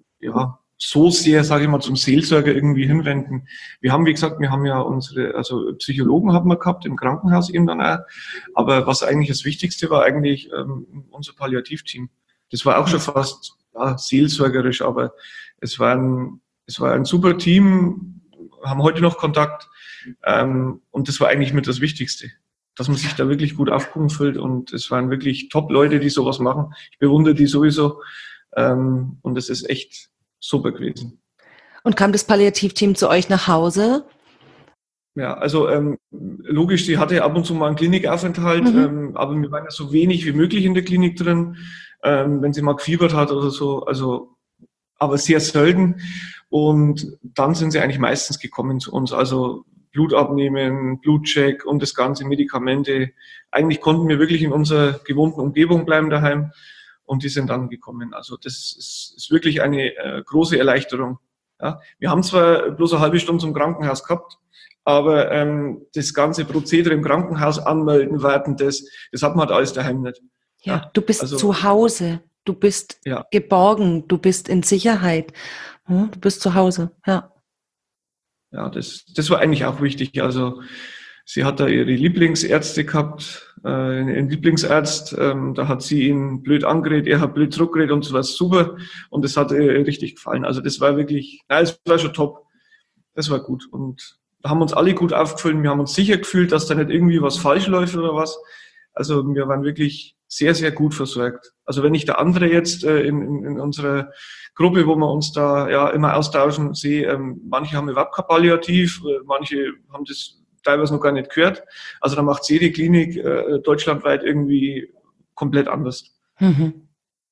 so sehr, sage ich mal, zum Seelsorger irgendwie hinwenden. Wir haben, wie gesagt, ja unsere Psychologen haben wir gehabt, im Krankenhaus eben dann auch. Aber was eigentlich das Wichtigste war, eigentlich unser Palliativteam. Das war auch schon fast seelsorgerisch, aber es war ein super Team, haben heute noch Kontakt und das war eigentlich mit das Wichtigste, dass man sich da wirklich gut aufgehoben fühlt und es waren wirklich Top-Leute, die sowas machen. Ich bewundere die sowieso und es ist echt super gewesen. Und kam das Palliativteam zu euch nach Hause? Ja, also logisch, sie hatte ab und zu mal einen Klinikaufenthalt, aber wir waren ja so wenig wie möglich in der Klinik drin, wenn sie mal gefiebert hat oder so, also aber sehr selten und dann sind sie eigentlich meistens gekommen zu uns, also Blut abnehmen, Blutcheck und das ganze Medikamente. Eigentlich konnten wir wirklich in unserer gewohnten Umgebung bleiben daheim. und die sind dann gekommen. Also das ist wirklich eine große Erleichterung. Ja. Wir haben zwar bloß eine halbe Stunde zum Krankenhaus gehabt, aber das ganze Prozedere im Krankenhaus anmelden, warten, das hat man halt alles daheim nicht. Ja, du bist also, zu Hause, du bist geborgen, du bist in Sicherheit, du bist zu Hause, ja. Ja, das war eigentlich auch wichtig. Also sie hat da ihre Lieblingsärzte gehabt, einen Lieblingsarzt, da hat sie ihn blöd angeredet, er hat blöd zurückgeredet und so was super und das hat ihr richtig gefallen. Also das war wirklich, es war schon top. Das war gut und da haben uns alle gut aufgefüllt, wir haben uns sicher gefühlt, dass da nicht irgendwie was falsch läuft oder was. Also wir waren wirklich sehr, sehr gut versorgt. Also wenn ich da andere jetzt in unserer Gruppe, wo wir uns da ja immer austauschen, sehe, manche haben überhaupt kein Palliativ, manche haben das teilweise noch gar nicht gehört. Also da macht jede Klinik deutschlandweit irgendwie komplett anders. Mhm.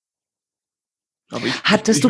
Aber hattest du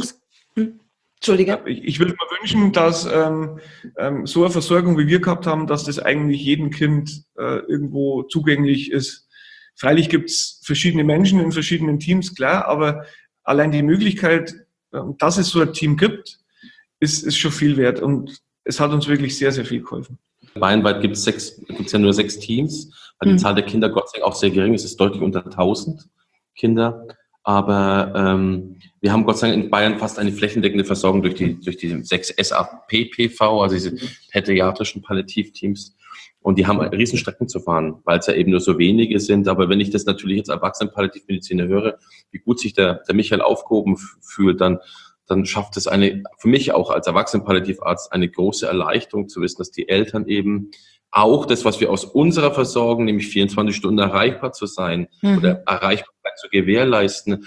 Entschuldige. Ich würde mir wünschen, dass so eine Versorgung, wie wir gehabt haben, dass das eigentlich jedem Kind irgendwo zugänglich ist. Freilich gibt es verschiedene Menschen in verschiedenen Teams, klar, aber allein die Möglichkeit, dass es so ein Team gibt, ist schon viel wert und es hat uns wirklich sehr, sehr viel geholfen. Bayernweit gibt es ja nur 6 Teams, weil die Zahl der Kinder Gott sei Dank auch sehr gering ist. Es ist deutlich unter 1000 Kinder. Aber wir haben Gott sei Dank in Bayern fast eine flächendeckende Versorgung durch die 6 SAPPV, also diese pädiatrischen Palliativteams. Und die haben riesen Strecken zu fahren, weil es ja eben nur so wenige sind. Aber wenn ich das natürlich als Erwachsenen-Palliativmediziner höre, wie gut sich der Michael aufgehoben fühlt, dann schafft es für mich auch als Erwachsenen-Palliativarzt eine große Erleichterung zu wissen, dass die Eltern eben auch das, was wir aus unserer Versorgung, nämlich 24 Stunden erreichbar zu sein oder Erreichbarkeit zu gewährleisten,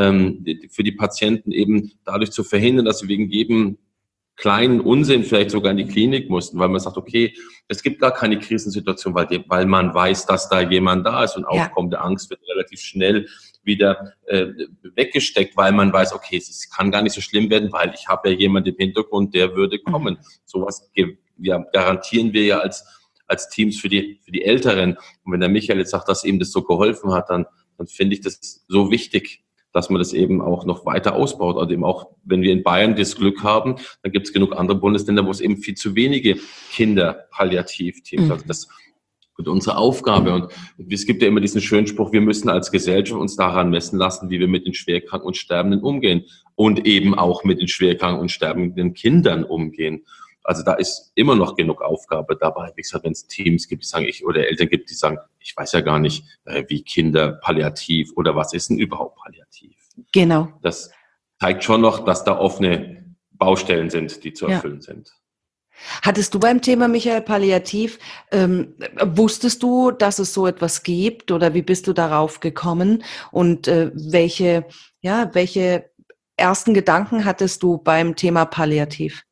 für die Patienten eben dadurch zu verhindern, dass sie wegen jedem kleinen Unsinn vielleicht sogar in die Klinik mussten, weil man sagt, okay, es gibt gar keine Krisensituation, weil man weiß, dass da jemand da ist und aufkommende Angst wird relativ schnell wieder weggesteckt, weil man weiß, okay, es kann gar nicht so schlimm werden, weil ich habe ja jemanden im Hintergrund, der würde kommen. Sowas garantieren wir ja als Teams für die Älteren. Und wenn der Michael jetzt sagt, dass ihm das so geholfen hat, dann finde ich das so wichtig, dass man das eben auch noch weiter ausbaut. Also eben auch, wenn wir in Bayern das Glück haben, dann gibt es genug andere Bundesländer, wo es eben viel zu wenige Kinderpalliativteams. Also das wird unsere Aufgabe. Und es gibt ja immer diesen schönen Spruch, wir müssen als Gesellschaft uns daran messen lassen, wie wir mit den Schwerkranken und Sterbenden umgehen und eben auch mit den schwerkranken und sterbenden Kindern umgehen. Also da ist immer noch genug Aufgabe dabei. Wie gesagt, wenn es Teams gibt, die sagen, oder Eltern gibt, die sagen, ich weiß ja gar nicht, wie Kinder palliativ oder was ist denn überhaupt palliativ? Genau. Das zeigt schon noch, dass da offene Baustellen sind, die zu erfüllen sind. Hattest du beim Thema, Michael, Palliativ, wusstest du, dass es so etwas gibt oder wie bist du darauf gekommen und welche ersten Gedanken hattest du beim Thema Palliativ?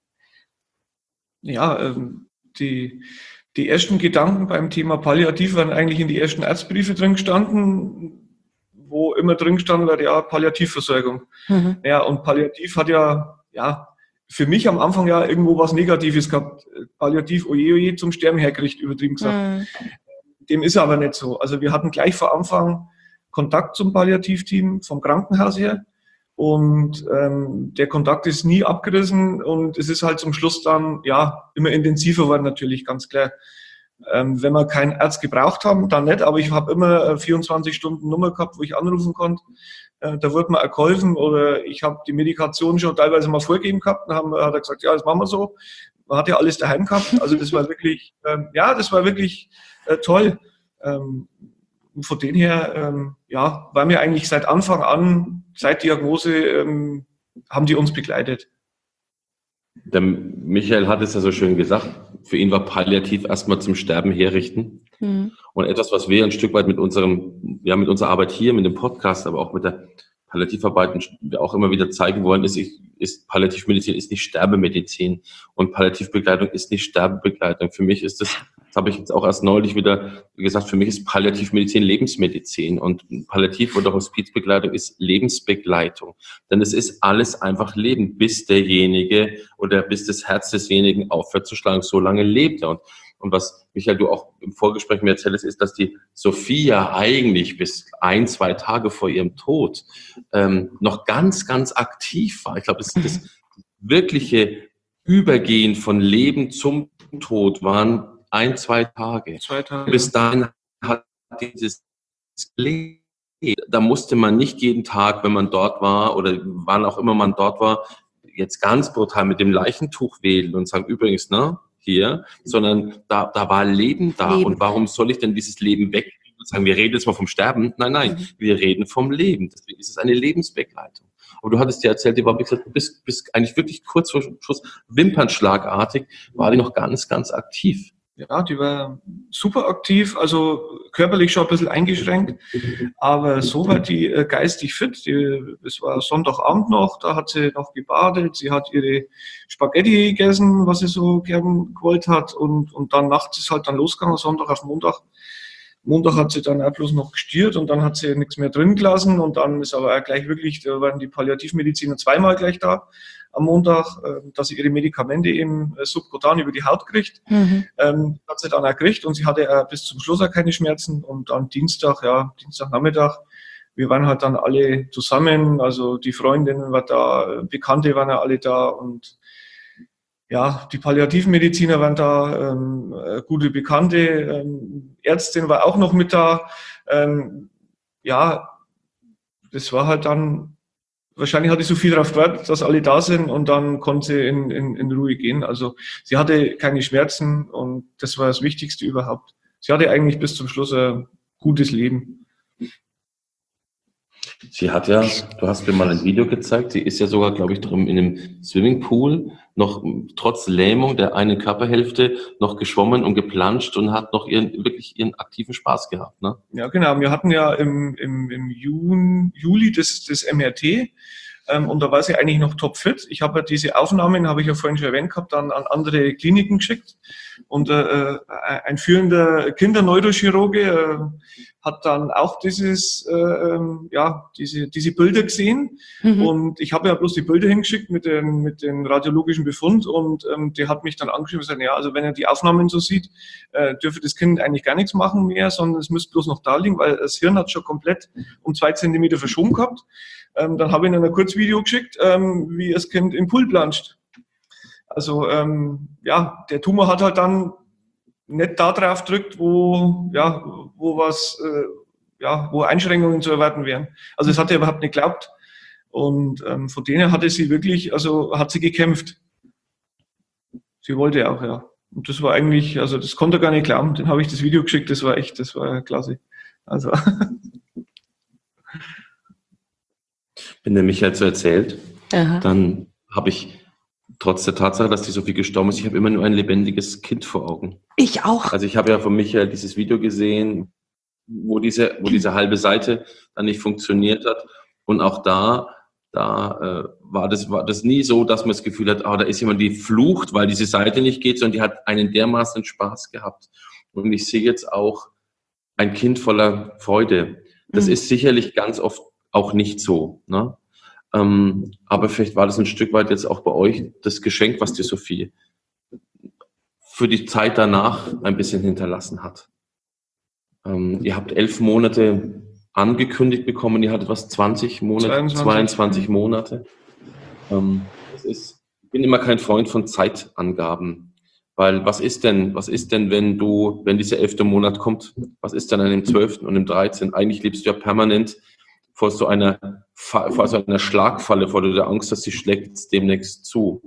Ja, die ersten Gedanken beim Thema Palliativ waren eigentlich in die ersten Arztbriefe drin gestanden, wo immer drin stand, Palliativversorgung. Ja, und Palliativ hat für mich am Anfang irgendwo was Negatives gehabt. Palliativ, oje, zum Sterben hergerichtet, übertrieben gesagt. Dem ist aber nicht so. Also wir hatten gleich vor Anfang Kontakt zum Palliativteam vom Krankenhaus her. Und der Kontakt ist nie abgerissen und es ist halt zum Schluss dann immer intensiver geworden, natürlich, ganz klar. Wenn wir keinen Arzt gebraucht haben, dann nicht, aber ich habe immer 24 Stunden Nummer gehabt, wo ich anrufen konnte. Da wurde mir auch geholfen oder ich habe die Medikation schon teilweise mal vorgegeben gehabt und hat er gesagt, das machen wir so. Man hat ja alles daheim gehabt, also das war wirklich, toll. Und von dem her, waren wir eigentlich seit Anfang an, seit Diagnose, haben die uns begleitet. Der Michael hat es ja so schön gesagt, für ihn war Palliativ erstmal zum Sterben herrichten. Und etwas, was wir ein Stück weit mit unserer Arbeit hier, mit dem Podcast, aber auch mit der Palliativarbeit auch immer wieder zeigen wollen, ist Palliativmedizin ist nicht Sterbemedizin und Palliativbegleitung ist nicht Sterbebegleitung. Für mich ist das habe ich jetzt auch erst neulich wieder gesagt, für mich ist Palliativmedizin Lebensmedizin und Palliativ- oder Hospizbegleitung ist Lebensbegleitung. Denn es ist alles einfach Leben, bis derjenige oder bis das Herz desjenigen aufhört zu schlagen. So lange lebt er. Und Und was, Michael, du auch im Vorgespräch mir erzählst, ist, dass die Sophia eigentlich bis 1-2 Tage vor ihrem Tod noch ganz, ganz aktiv war. Ich glaube, das wirkliche Übergehen von Leben zum Tod waren 1-2 Tage. 2 Tage. Bis dahin hat dieses Leben, da musste man nicht jeden Tag, wenn man dort war oder wann auch immer man dort war, jetzt ganz brutal mit dem Leichentuch wählen und sagen, übrigens, ne, hier, sondern da war Leben da. Leben. Und warum soll ich denn dieses Leben weg und sagen, wir reden jetzt mal vom Sterben? Nein, wir reden vom Leben. Deswegen ist es eine Lebensbegleitung. Aber du hattest dir erzählt, die war, wie gesagt, bis eigentlich wirklich kurz vor Schluss, wimpernschlagartig, war die noch ganz, ganz aktiv. Ja, die war super aktiv, also körperlich schon ein bisschen eingeschränkt, aber so war die geistig fit. Es war Sonntagabend noch, da hat sie noch gebadet, sie hat ihre Spaghetti gegessen, was sie so gern gewollt hat, und dann nachts ist halt dann losgegangen, Sonntag auf Montag. Montag hat sie dann auch bloß noch gestiert und dann hat sie nichts mehr drin gelassen und dann ist aber auch gleich wirklich, da waren die Palliativmediziner zweimal gleich da am Montag, dass sie ihre Medikamente eben subkutan über die Haut kriegt. Hat sie dann auch gekriegt und sie hatte auch bis zum Schluss auch keine Schmerzen und am Dienstagnachmittag, wir waren halt dann alle zusammen, also die Freundinnen waren da, Bekannte waren ja alle da und ja, die Palliativmediziner waren da, gute Bekannte, Ärztin war auch noch mit da. Ja, das war halt dann, wahrscheinlich hatte ich so viel darauf gewartet, dass alle da sind und dann konnte sie in Ruhe gehen. Also sie hatte keine Schmerzen und das war das Wichtigste überhaupt. Sie hatte eigentlich bis zum Schluss ein gutes Leben. Sie hat ja, du hast mir mal ein Video gezeigt, sie ist ja sogar, glaube ich, drin in einem Swimmingpool, noch trotz Lähmung der einen Körperhälfte noch geschwommen und geplanscht und hat noch wirklich ihren aktiven Spaß gehabt, ne? Ja, genau. Wir hatten ja im Juli das MRT. Und da war sie eigentlich noch topfit. Ich habe ja diese Aufnahmen, habe ich ja vorhin schon erwähnt gehabt, dann an andere Kliniken geschickt. Und ein führender Kinderneurochirurge hat dann auch diese Bilder gesehen. Und ich habe ja bloß die Bilder hingeschickt mit den radiologischen Befund. Und der hat mich dann angeschrieben und gesagt, ja, also wenn er die Aufnahmen so sieht, dürfe das Kind eigentlich gar nichts machen mehr, sondern es müsste bloß noch da liegen, weil das Hirn hat schon komplett um 2 Zentimeter verschoben gehabt. Dann habe ich ihnen ein Kurzvideo geschickt, wie das Kind im Pool planscht. Also der Tumor hat halt dann nicht da drauf gedrückt, wo Einschränkungen zu erwarten wären. Also das hat er überhaupt nicht geglaubt. Und von denen hatte sie wirklich, also hat sie gekämpft. Sie wollte auch, ja. Und das war eigentlich, also das konnte er gar nicht glauben. Den habe ich das Video geschickt, das war klasse. Also Wenn der Michael so erzählt, dann habe ich trotz der Tatsache, dass die Sophie gestorben ist, ich habe immer nur ein lebendiges Kind vor Augen. Ich auch. Also ich habe ja von Michael dieses Video gesehen, wo diese halbe Seite dann nicht funktioniert hat. Und auch da war das nie so, dass man das Gefühl hat, da ist jemand, die flucht, weil diese Seite nicht geht, sondern die hat einen dermaßen Spaß gehabt. Und ich sehe jetzt auch ein Kind voller Freude. Das ist sicherlich ganz oft auch nicht so, ne? Aber vielleicht war das ein Stück weit jetzt auch bei euch das Geschenk, was die Sophie für die Zeit danach ein bisschen hinterlassen hat. Ihr habt 11 Monate angekündigt bekommen, ihr hattet 20 Monate, 22 Monate. Ich bin immer kein Freund von Zeitangaben, weil was ist denn, wenn dieser 11. Monat kommt, was ist denn an dem 12. und dem 13.? Eigentlich lebst du ja permanent vor so einer Schlagfalle, vor der Angst, dass sie schlägt demnächst zu.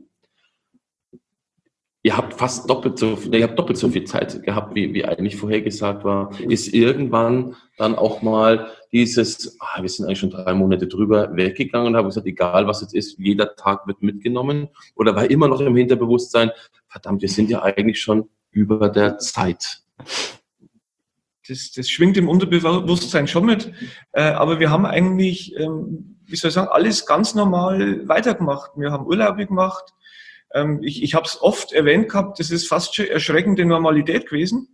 Ihr habt doppelt so viel Zeit gehabt, wie eigentlich vorhergesagt war. Ist irgendwann dann auch mal dieses, wir sind eigentlich schon 3 Monate drüber, weggegangen und haben gesagt, egal was jetzt ist, jeder Tag wird mitgenommen? Oder war immer noch im Hinterbewusstsein, verdammt, wir sind ja eigentlich schon über der Zeit? Das schwingt im Unterbewusstsein schon mit, aber wir haben eigentlich, alles ganz normal weitergemacht. Wir haben Urlaube gemacht. Ich habe es oft erwähnt gehabt, das ist fast schon erschreckende Normalität gewesen,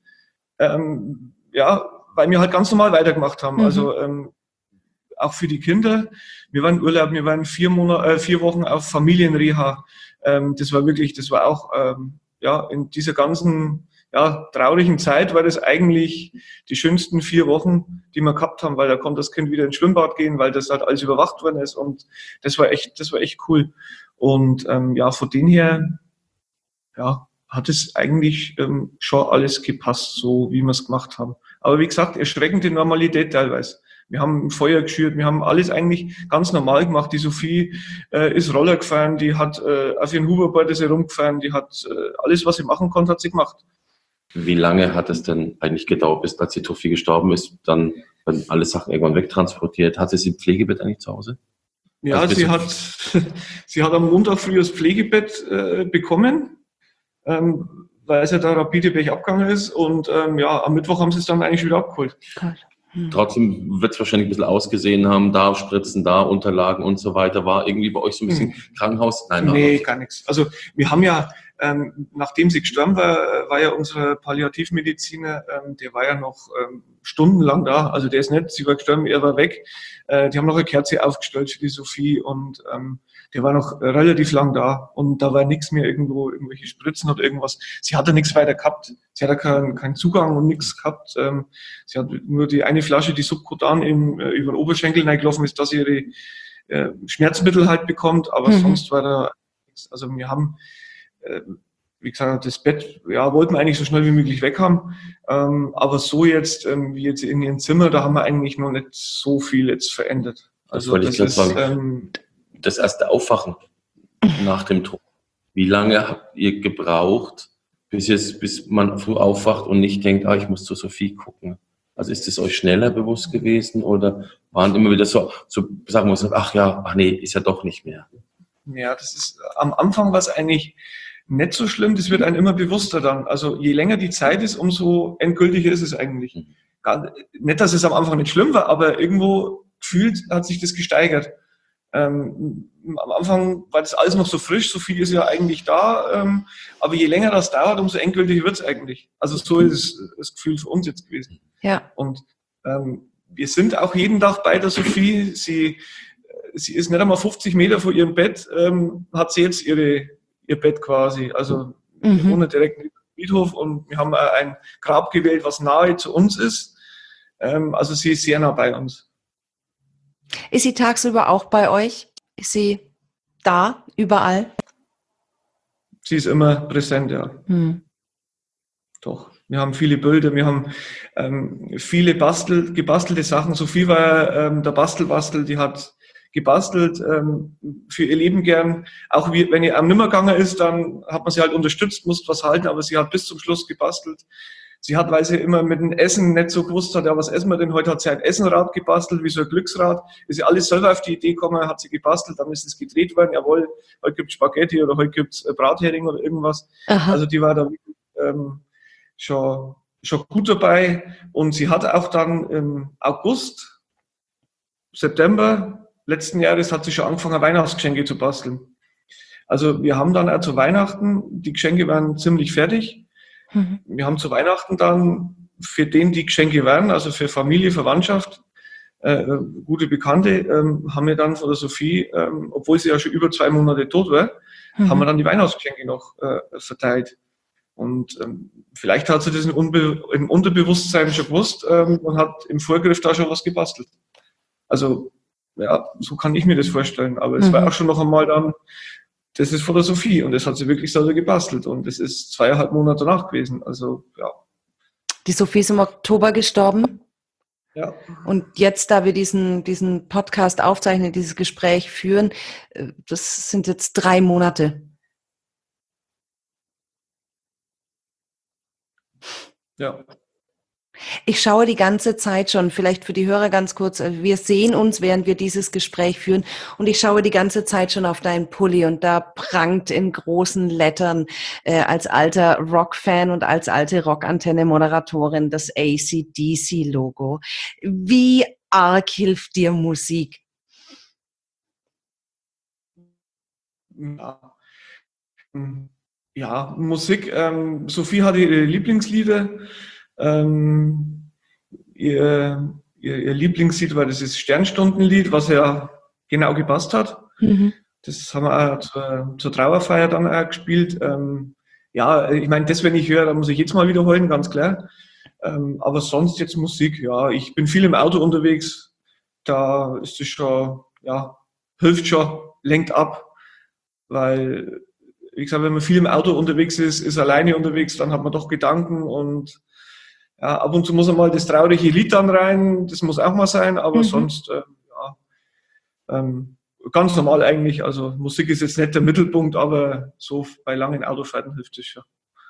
weil wir halt ganz normal weitergemacht haben. Also auch für die Kinder. Wir waren Urlaub, wir waren 4 Wochen auf Familienreha. Das war auch in dieser ganzen traurigen Zeit war das eigentlich die schönsten 4 Wochen, die wir gehabt haben, weil da konnte das Kind wieder ins Schwimmbad gehen, weil das halt alles überwacht worden ist und das war echt cool. Und von dem her, hat es eigentlich schon alles gepasst, so wie wir es gemacht haben. Aber wie gesagt, erschreckende Normalität teilweise. Wir haben ein Feuer geschürt, wir haben alles eigentlich ganz normal gemacht. Die Sophie ist Roller gefahren, die hat auf ihren Hoverboard ist herumgefahren, die hat alles, was sie machen konnte, hat sie gemacht. Wie lange hat es denn eigentlich gedauert, bis als die Sophie gestorben ist, dann werden alle Sachen irgendwann wegtransportiert? Hat sie ein Pflegebett eigentlich zu Hause? Ja, also sie hat am Montag früh das Pflegebett bekommen, weil es ja da rapide bergab ist und am Mittwoch haben sie es dann eigentlich wieder abgeholt. Trotzdem wird es wahrscheinlich ein bisschen ausgesehen haben, da Spritzen, da Unterlagen und so weiter. War irgendwie bei euch so ein bisschen Krankenhaus? Nee, gar nichts. Also wir haben ja, nachdem sie gestorben war ja unser Palliativmediziner, der war ja noch stundenlang da. Also der ist nicht, sie war gestorben, er war weg. Die haben noch eine Kerze aufgestellt für die Sophie und der war noch relativ lang da und da war nichts mehr irgendwo, irgendwelche Spritzen oder irgendwas. Sie hat da nichts weiter gehabt. Sie hat da keinen Zugang und nichts gehabt. Sie hat nur die eine Flasche, die subkutan über den Oberschenkel reingelaufen ist, dass sie ihre Schmerzmittel halt bekommt, aber sonst war da nichts. Also wir haben, wie gesagt, das Bett, wollten wir eigentlich so schnell wie möglich weg haben. Aber so jetzt, wie jetzt in ihrem Zimmer, da haben wir eigentlich noch nicht so viel jetzt verändert. Also das ist das erste Aufwachen nach dem Tod. Wie lange habt ihr gebraucht, bis man früh aufwacht und nicht denkt, ich muss zu Sophie gucken? Also ist es euch schneller bewusst gewesen oder waren immer wieder so sagen wir, ist ja doch nicht mehr? Ja, das ist, am Anfang war es eigentlich nicht so schlimm, das wird einem immer bewusster dann. Also je länger die Zeit ist, umso endgültiger ist es eigentlich. Nicht, dass es am Anfang nicht schlimm war, aber irgendwo gefühlt hat sich das gesteigert. Am Anfang war das alles noch so frisch, so viel ist ja eigentlich da, aber je länger das dauert, umso endgültiger wird es eigentlich. Also so ist das Gefühl für uns jetzt gewesen. Ja. Und wir sind auch jeden Tag bei der Sophie. Sie ist nicht einmal 50 Meter vor ihrem Bett, hat sie jetzt ihr Bett quasi. Also wir wohnen direkt im Friedhof und wir haben ein Grab gewählt, was nahe zu uns ist. Also sie ist sehr nah bei uns. Ist sie tagsüber auch bei euch? Ist sie da, überall? Sie ist immer präsent, ja. Doch. Wir haben viele Bilder, wir haben viele gebastelte Sachen. Sophie war der Bastel, die hat gebastelt für ihr Leben gern. Auch wenn ihr am Nimmer gegangen ist, dann hat man sie halt unterstützt, musste was halten, aber sie hat bis zum Schluss gebastelt. Sie hat, weil sie immer mit dem Essen nicht so gewusst hat, was essen wir denn? Heute hat sie ein Essenrad gebastelt, wie so ein Glücksrad. Ist sie alles selber auf die Idee gekommen, hat sie gebastelt, dann ist es gedreht worden. Jawohl, heute gibt's Spaghetti oder heute gibt's Brathering oder irgendwas. Aha. Also die war da schon gut dabei. Und sie hat auch dann im August, September letzten Jahres hat sie schon angefangen, Weihnachtsgeschenke zu basteln. Also wir haben dann auch zu Weihnachten, die Geschenke waren ziemlich fertig. Wir haben zu Weihnachten dann, für den die Geschenke waren, also für Familie, Verwandtschaft, gute Bekannte, haben wir dann von der Sophie, obwohl sie ja schon über 2 Monate tot war, haben wir dann die Weihnachtsgeschenke noch verteilt. Und vielleicht hat sie das im Unterbewusstsein schon gewusst und hat im Vorgriff da schon was gebastelt. Also ja, so kann ich mir das vorstellen. Aber es war auch schon noch einmal dann, das ist von der Sophie und das hat sie wirklich selber gebastelt und das ist 2,5 Monate danach gewesen. Also ja. Die Sophie ist im Oktober gestorben. Ja. Und jetzt, da wir diesen Podcast aufzeichnen, dieses Gespräch führen, das sind jetzt 3 Monate. Ja. Ich schaue die ganze Zeit schon, vielleicht für die Hörer ganz kurz, wir sehen uns, während wir dieses Gespräch führen und ich schaue die ganze Zeit schon auf deinen Pulli und da prangt in großen Lettern als alter Rock-Fan und als alte Rockantenne-Moderatorin das AC/DC-Logo. Wie arg hilft dir Musik? Ja, Musik. Sophie hatte ihre Lieblingslieder. Ihr Lieblingslied war dieses Sternstundenlied, was ja genau gepasst hat. Das haben wir auch zur Trauerfeier dann auch gespielt. ja, ich meine, das, wenn ich höre, da muss ich jetzt mal wieder heulen, ganz klar. Aber sonst jetzt Musik, ja, ich bin viel im Auto unterwegs, da ist es schon, ja, hilft schon, lenkt ab, weil, wie gesagt, wenn man viel im Auto unterwegs ist alleine unterwegs, dann hat man doch Gedanken und ja, ab und zu muss man mal das traurige Lied dann rein, das muss auch mal sein, aber sonst, ganz normal eigentlich, also Musik ist jetzt nicht der Mittelpunkt, aber so bei langen Autofahrten hilft es schon.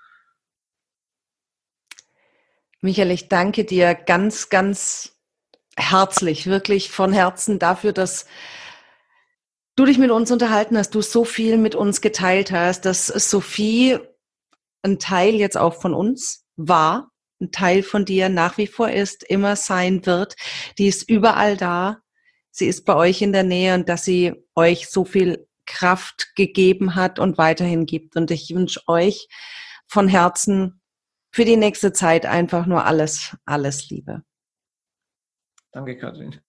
Michael, ich danke dir ganz, ganz herzlich, wirklich von Herzen dafür, dass du dich mit uns unterhalten hast, du so viel mit uns geteilt hast, dass Sophie ein Teil jetzt auch von uns war, ein Teil von dir nach wie vor ist, immer sein wird. Die ist überall da. Sie ist bei euch in der Nähe und dass sie euch so viel Kraft gegeben hat und weiterhin gibt. Und ich wünsche euch von Herzen für die nächste Zeit einfach nur alles, alles Liebe. Danke, Kathrin.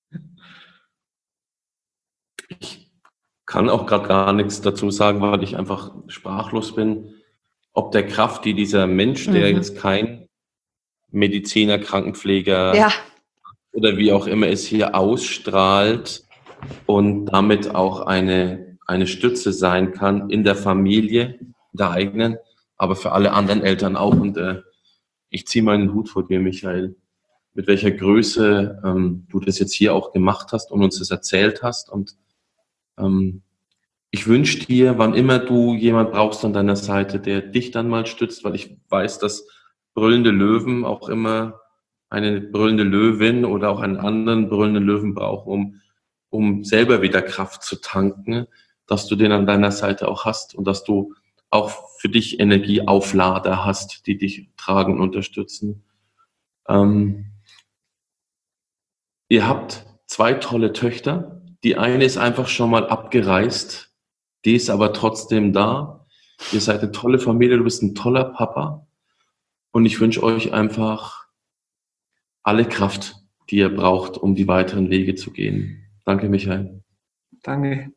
Ich kann auch gerade gar nichts dazu sagen, weil ich einfach sprachlos bin, ob der Kraft, die dieser Mensch, der jetzt kein Mediziner, Krankenpfleger oder wie auch immer ist, hier ausstrahlt und damit auch eine Stütze sein kann in der Familie, der eigenen, aber für alle anderen Eltern auch. Und ich ziehe meinen Hut vor dir, Michael, mit welcher Größe du das jetzt hier auch gemacht hast und uns das erzählt hast. Und ich wünsche dir, wann immer du jemand brauchst an deiner Seite, der dich dann mal stützt, weil ich weiß, dass brüllende Löwen auch immer eine brüllende Löwin oder auch einen anderen brüllenden Löwen brauchen, um selber wieder Kraft zu tanken, dass du den an deiner Seite auch hast und dass du auch für dich Energieauflader hast, die dich tragen und unterstützen. Ihr habt 2 tolle Töchter. Die eine ist einfach schon mal abgereist, die ist aber trotzdem da. Ihr seid eine tolle Familie, du bist ein toller Papa. Und ich wünsche euch einfach alle Kraft, die ihr braucht, um die weiteren Wege zu gehen. Danke, Michael. Danke.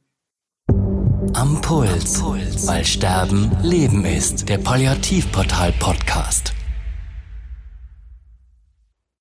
Am Puls, weil Sterben Leben ist. Der Palliativportal-Podcast.